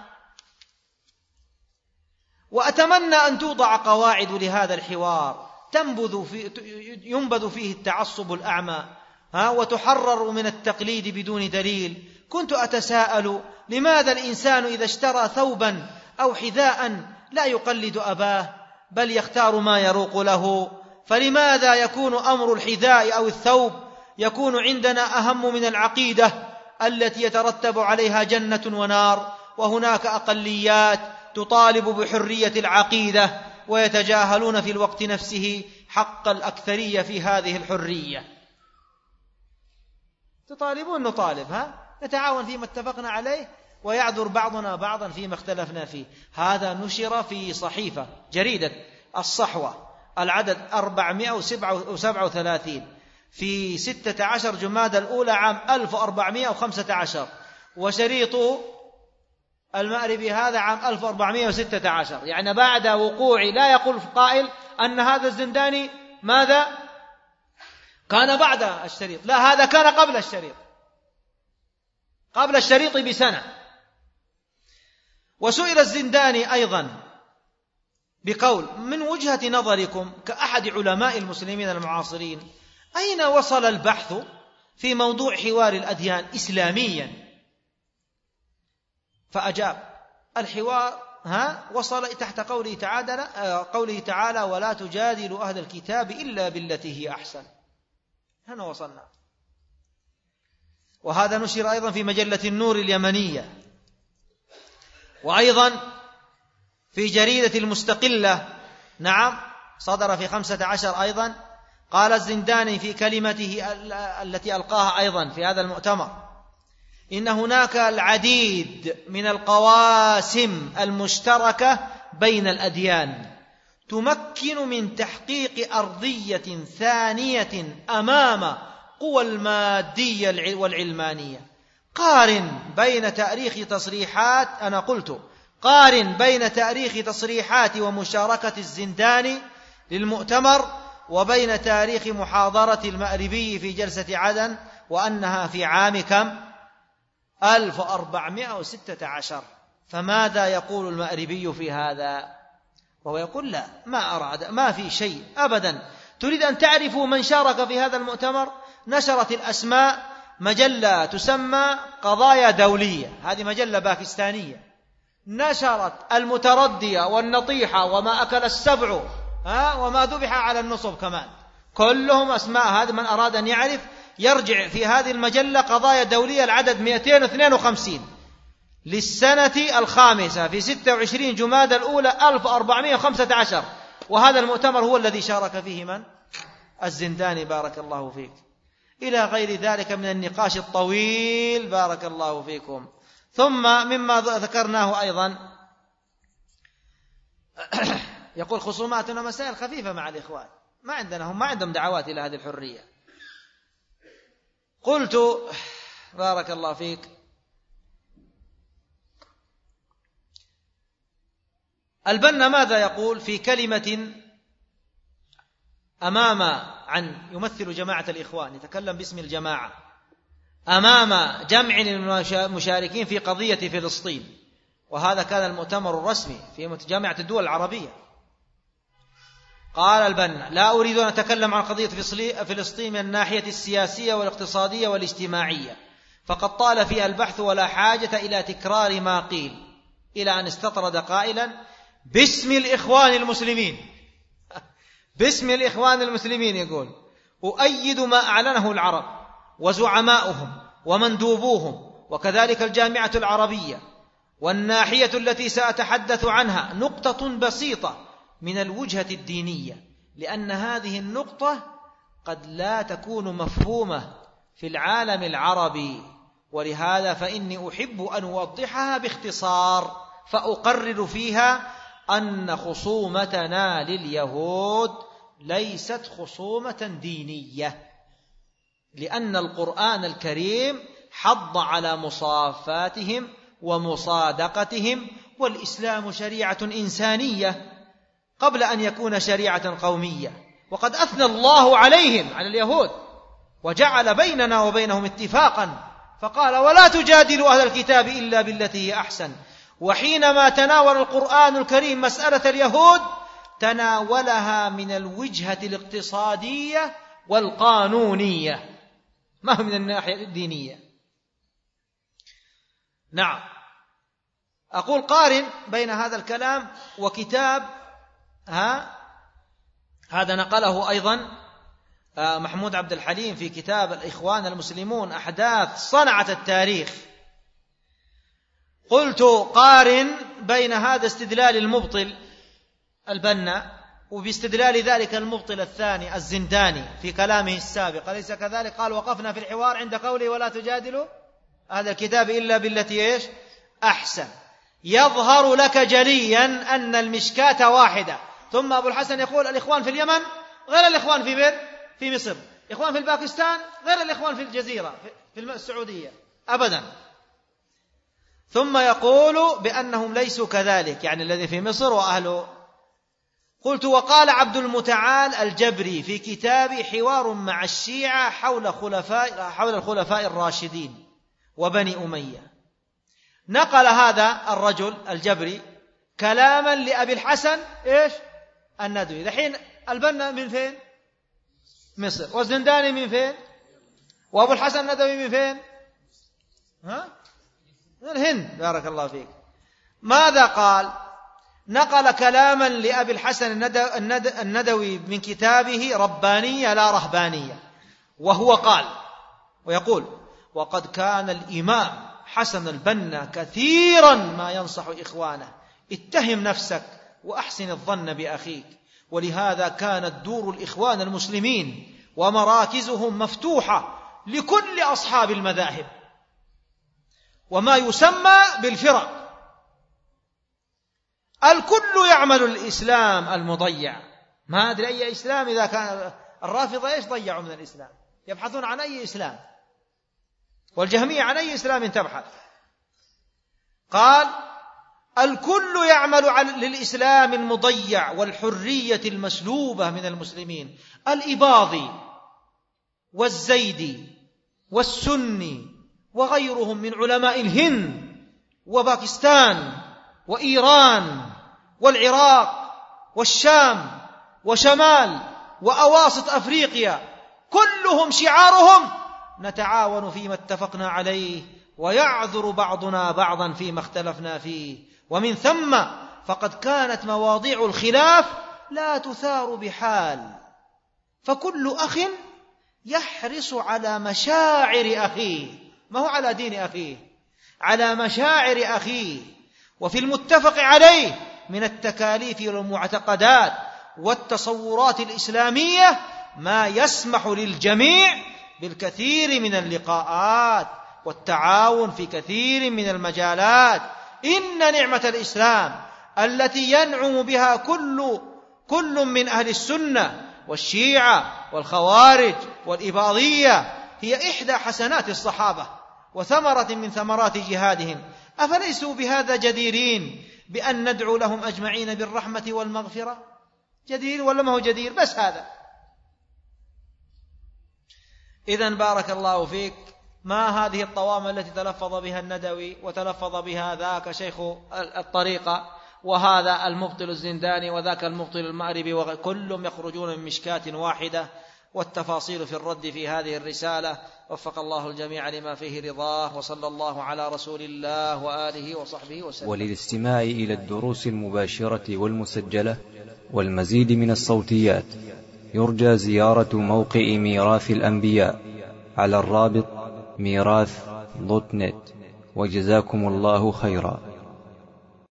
وأتمنى أن توضع قواعد لهذا الحوار تنبذ في ينبذ فيه التعصب الأعمى، ها وتحرر من التقليد بدون دليل. كنت أتساءل لماذا الإنسان إذا اشترى ثوبا أو حذاء لا يقلد أباه بل يختار ما يروق له؟ فلماذا يكون أمر الحذاء أو الثوب يكون عندنا أهم من العقيدة التي يترتب عليها جنة ونار، وهناك أقليات تطالب بحرية العقيدة ويتجاهلون في الوقت نفسه حق الأكثرية في هذه الحرية؟ تطالبون نطالب، ها نتعاون فيما اتفقنا عليه ويعذر بعضنا بعضا فيما اختلفنا فيه. هذا نشر في صحيفة جريدة الصحوة العدد أربعمائة وسبعة وثلاثين في ستة عشر جمادى الأولى عام ألف وأربعمائة وخمسة عشر، وشريط المأربي هذا عام ألف وأربعمائة وستة عشر، يعني بعد وقوع. لا يقول قائل أن هذا الزنداني ماذا كان بعد الشريط، لا، هذا كان قبل الشريط، قبل الشريط بسنة. وسئل الزنداني أيضا بقول: من وجهة نظركم كأحد علماء المسلمين المعاصرين، أين وصل البحث في موضوع حوار الأديان إسلاميا؟ فأجاب: الحوار ها وصل تحت قوله تعالى قوله تعالى ولا تجادلوا أهل الكتاب إلا بالتي هي أحسن. هنا وصلنا. وهذا نشر أيضا في مجلة النور اليمنية، وأيضا في جريدة المستقلة، نعم صدر في خمسة عشر أيضا. قال الزنداني في كلمته التي ألقاها أيضا في هذا المؤتمر: إن هناك العديد من القواسم المشتركة بين الأديان تمكن من تحقيق أرضية ثانية أمام قوى المادية والعلمانية. قارن بين تاريخ تصريحات أنا قلت قارن بين تاريخ تصريحات ومشاركة الزنداني للمؤتمر وبين تاريخ محاضرة المأربي في جلسة عدن، وأنها في عام كم؟ ألف وأربعمائة وستة عشر. فماذا يقول المأربي في هذا؟ وهو يقول لا، ما أراد، ما في شيء أبدا. تريد أن تعرفوا من شارك في هذا المؤتمر؟ نشرت الأسماء مجلة تسمى قضايا دولية، هذه مجلة باكستانية، نشرت المتردية والنطيحة وما أكل السبع ها وما ذبح على النصب كمان، كلهم أسماء. هذا من أراد أن يعرف يرجع في هذه المجلة قضايا دولية، العدد مئتين واثنين وخمسين للسنة الخامسة في ستة وعشرين جمادى الأولى ألف وأربعمائة وخمسة عشر. وهذا المؤتمر هو الذي شارك فيه من؟ الزنداني، بارك الله فيك. إلى غير ذلك من النقاش الطويل، بارك الله فيكم. ثم مما ذكرناه أيضا يقول خصوماتنا مسائل خفيفة مع الإخوان، ما عندنا، هم ما عندهم دعوات إلى هذه الحرية. قلت بارك الله فيك البنا ماذا يقول في كلمة أمام عن يمثل جماعة الإخوان، يتكلم باسم الجماعة أمام جمع المشاركين في قضية فلسطين، وهذا كان المؤتمر الرسمي في جامعة الدول العربية. قال البنا: لا أريد أن أتكلم عن قضية فلسطين من الناحية السياسية والاقتصادية والاجتماعية، فقد طال فيها البحث ولا حاجة إلى تكرار ما قيل، إلى أن استطرد قائلا: باسم الإخوان المسلمين باسم الإخوان المسلمين يقول: أؤيد ما أعلنه العرب وزعماؤهم ومندوبوهم وكذلك الجامعة العربية. والناحية التي سأتحدث عنها نقطة بسيطة من الوجهة الدينية، لأن هذه النقطة قد لا تكون مفهومة في العالم العربي، ولهذا فإني أحب أن أوضحها باختصار، فأقرر فيها أن خصومتنا لليهود ليست خصومة دينية، لأن القرآن الكريم حض على مصافاتهم ومصادقتهم، والإسلام شريعة إنسانية قبل أن يكون شريعة قومية. وقد أثنى الله عليهم، على اليهود، وجعل بيننا وبينهم اتفاقا، فقال: ولا تجادلوا أهل الكتاب إلا بالتي هي أحسن. وحينما تناول القرآن الكريم مسألة اليهود تناولها من الوجهة الاقتصادية والقانونية، ما هو من الناحية الدينية. نعم، أقول قارن بين هذا الكلام وكتاب ها هذا نقله أيضا محمود عبد الحليم في كتاب الإخوان المسلمون أحداث صنعت التاريخ. قلت قارن بين هذا استدلال المبطل البنا وباستدلال ذلك المبطل الثاني الزنداني في كلامه السابق، أليس كذلك؟ قال: وقفنا في الحوار عند قوله: ولا تجادلوا هذا الكتاب إلا بالتي إيش أحسن. يظهر لك جليا أن المشكاة واحدة. ثم أبو الحسن يقول: الإخوان في اليمن غير الإخوان في بر في مصر، إخوان في الباكستان غير الإخوان في الجزيرة في السعودية أبدا. ثم يقول بأنهم ليسوا كذلك، يعني الذي في مصر وأهله. قلت: وقال عبد المتعال الجبري في كتاب حوار مع الشيعة حول خلفاء حول الخلفاء الراشدين وبني أمية، نقل هذا الرجل الجبري كلاما لأبي الحسن إيش الندوي. دحين البنا من فين؟ مصر. والزنداني من فين؟ وأبو الحسن الندوي من فين؟ ها؟ من الهند، بارك الله فيك. ماذا قال؟ نقل كلاما لأبي الحسن الندوي من كتابه ربانية لا رهبانية، وهو قال ويقول: وقد كان الإمام حسن البنا كثيرا ما ينصح إخوانه: اتهم نفسك وأحسن الظن بأخيك. ولهذا كانت دور الإخوان المسلمين ومراكزهم مفتوحة لكل أصحاب المذاهب وما يسمى بالفرق. الكل يعمل الإسلام المضيع، ما أدري أي إسلام إذا كان الرافضة إيش ضيعوا من الإسلام، يبحثون عن أي إسلام، والجهمية عن أي إسلام تبحث. قال: الكل يعمل للإسلام المضيع والحرية المسلوبة من المسلمين. الإباضي والزيدي والسني وغيرهم من علماء الهند وباكستان وإيران والعراق والشام وشمال وأواسط أفريقيا، كلهم شعارهم نتعاون فيما اتفقنا عليه ويعذر بعضنا بعضا فيما اختلفنا فيه. ومن ثم فقد كانت مواضيع الخلاف لا تثار بحال، فكل أخ يحرص على مشاعر أخيه، ما هو على دين أخيه، على مشاعر أخيه. وفي المتفق عليه من التكاليف والمعتقدات والتصورات الإسلامية ما يسمح للجميع بالكثير من اللقاءات والتعاون في كثير من المجالات. إن نعمة الإسلام التي ينعم بها كل كل من أهل السنة والشيعة والخوارج والإباضية هي إحدى حسنات الصحابة وثمرة من ثمرات جهادهم، أفليسوا بهذا جديرين بأن ندعو لهم أجمعين بالرحمة والمغفرة؟ جدير ولا ما هو جدير؟ بس هذا. إذن بارك الله فيك، ما هذه الطوامة التي تلفظ بها الندوي وتلفظ بها ذاك شيخ الطريقة وهذا المبطل الزنداني وذاك المبطل المأربي، وكلهم يخرجون من مشكاة واحدة، والتفاصيل في الرد في هذه الرسالة. وفق الله الجميع لما فيه رضاه، وصلى الله على رسول الله وآله وصحبه وسلم. وللاستماع إلى الدروس المباشرة والمسجلة والمزيد من الصوتيات يرجى زيارة موقع ميراث الأنبياء على الرابط ميراث دوت نت. وجزاكم الله خيرا.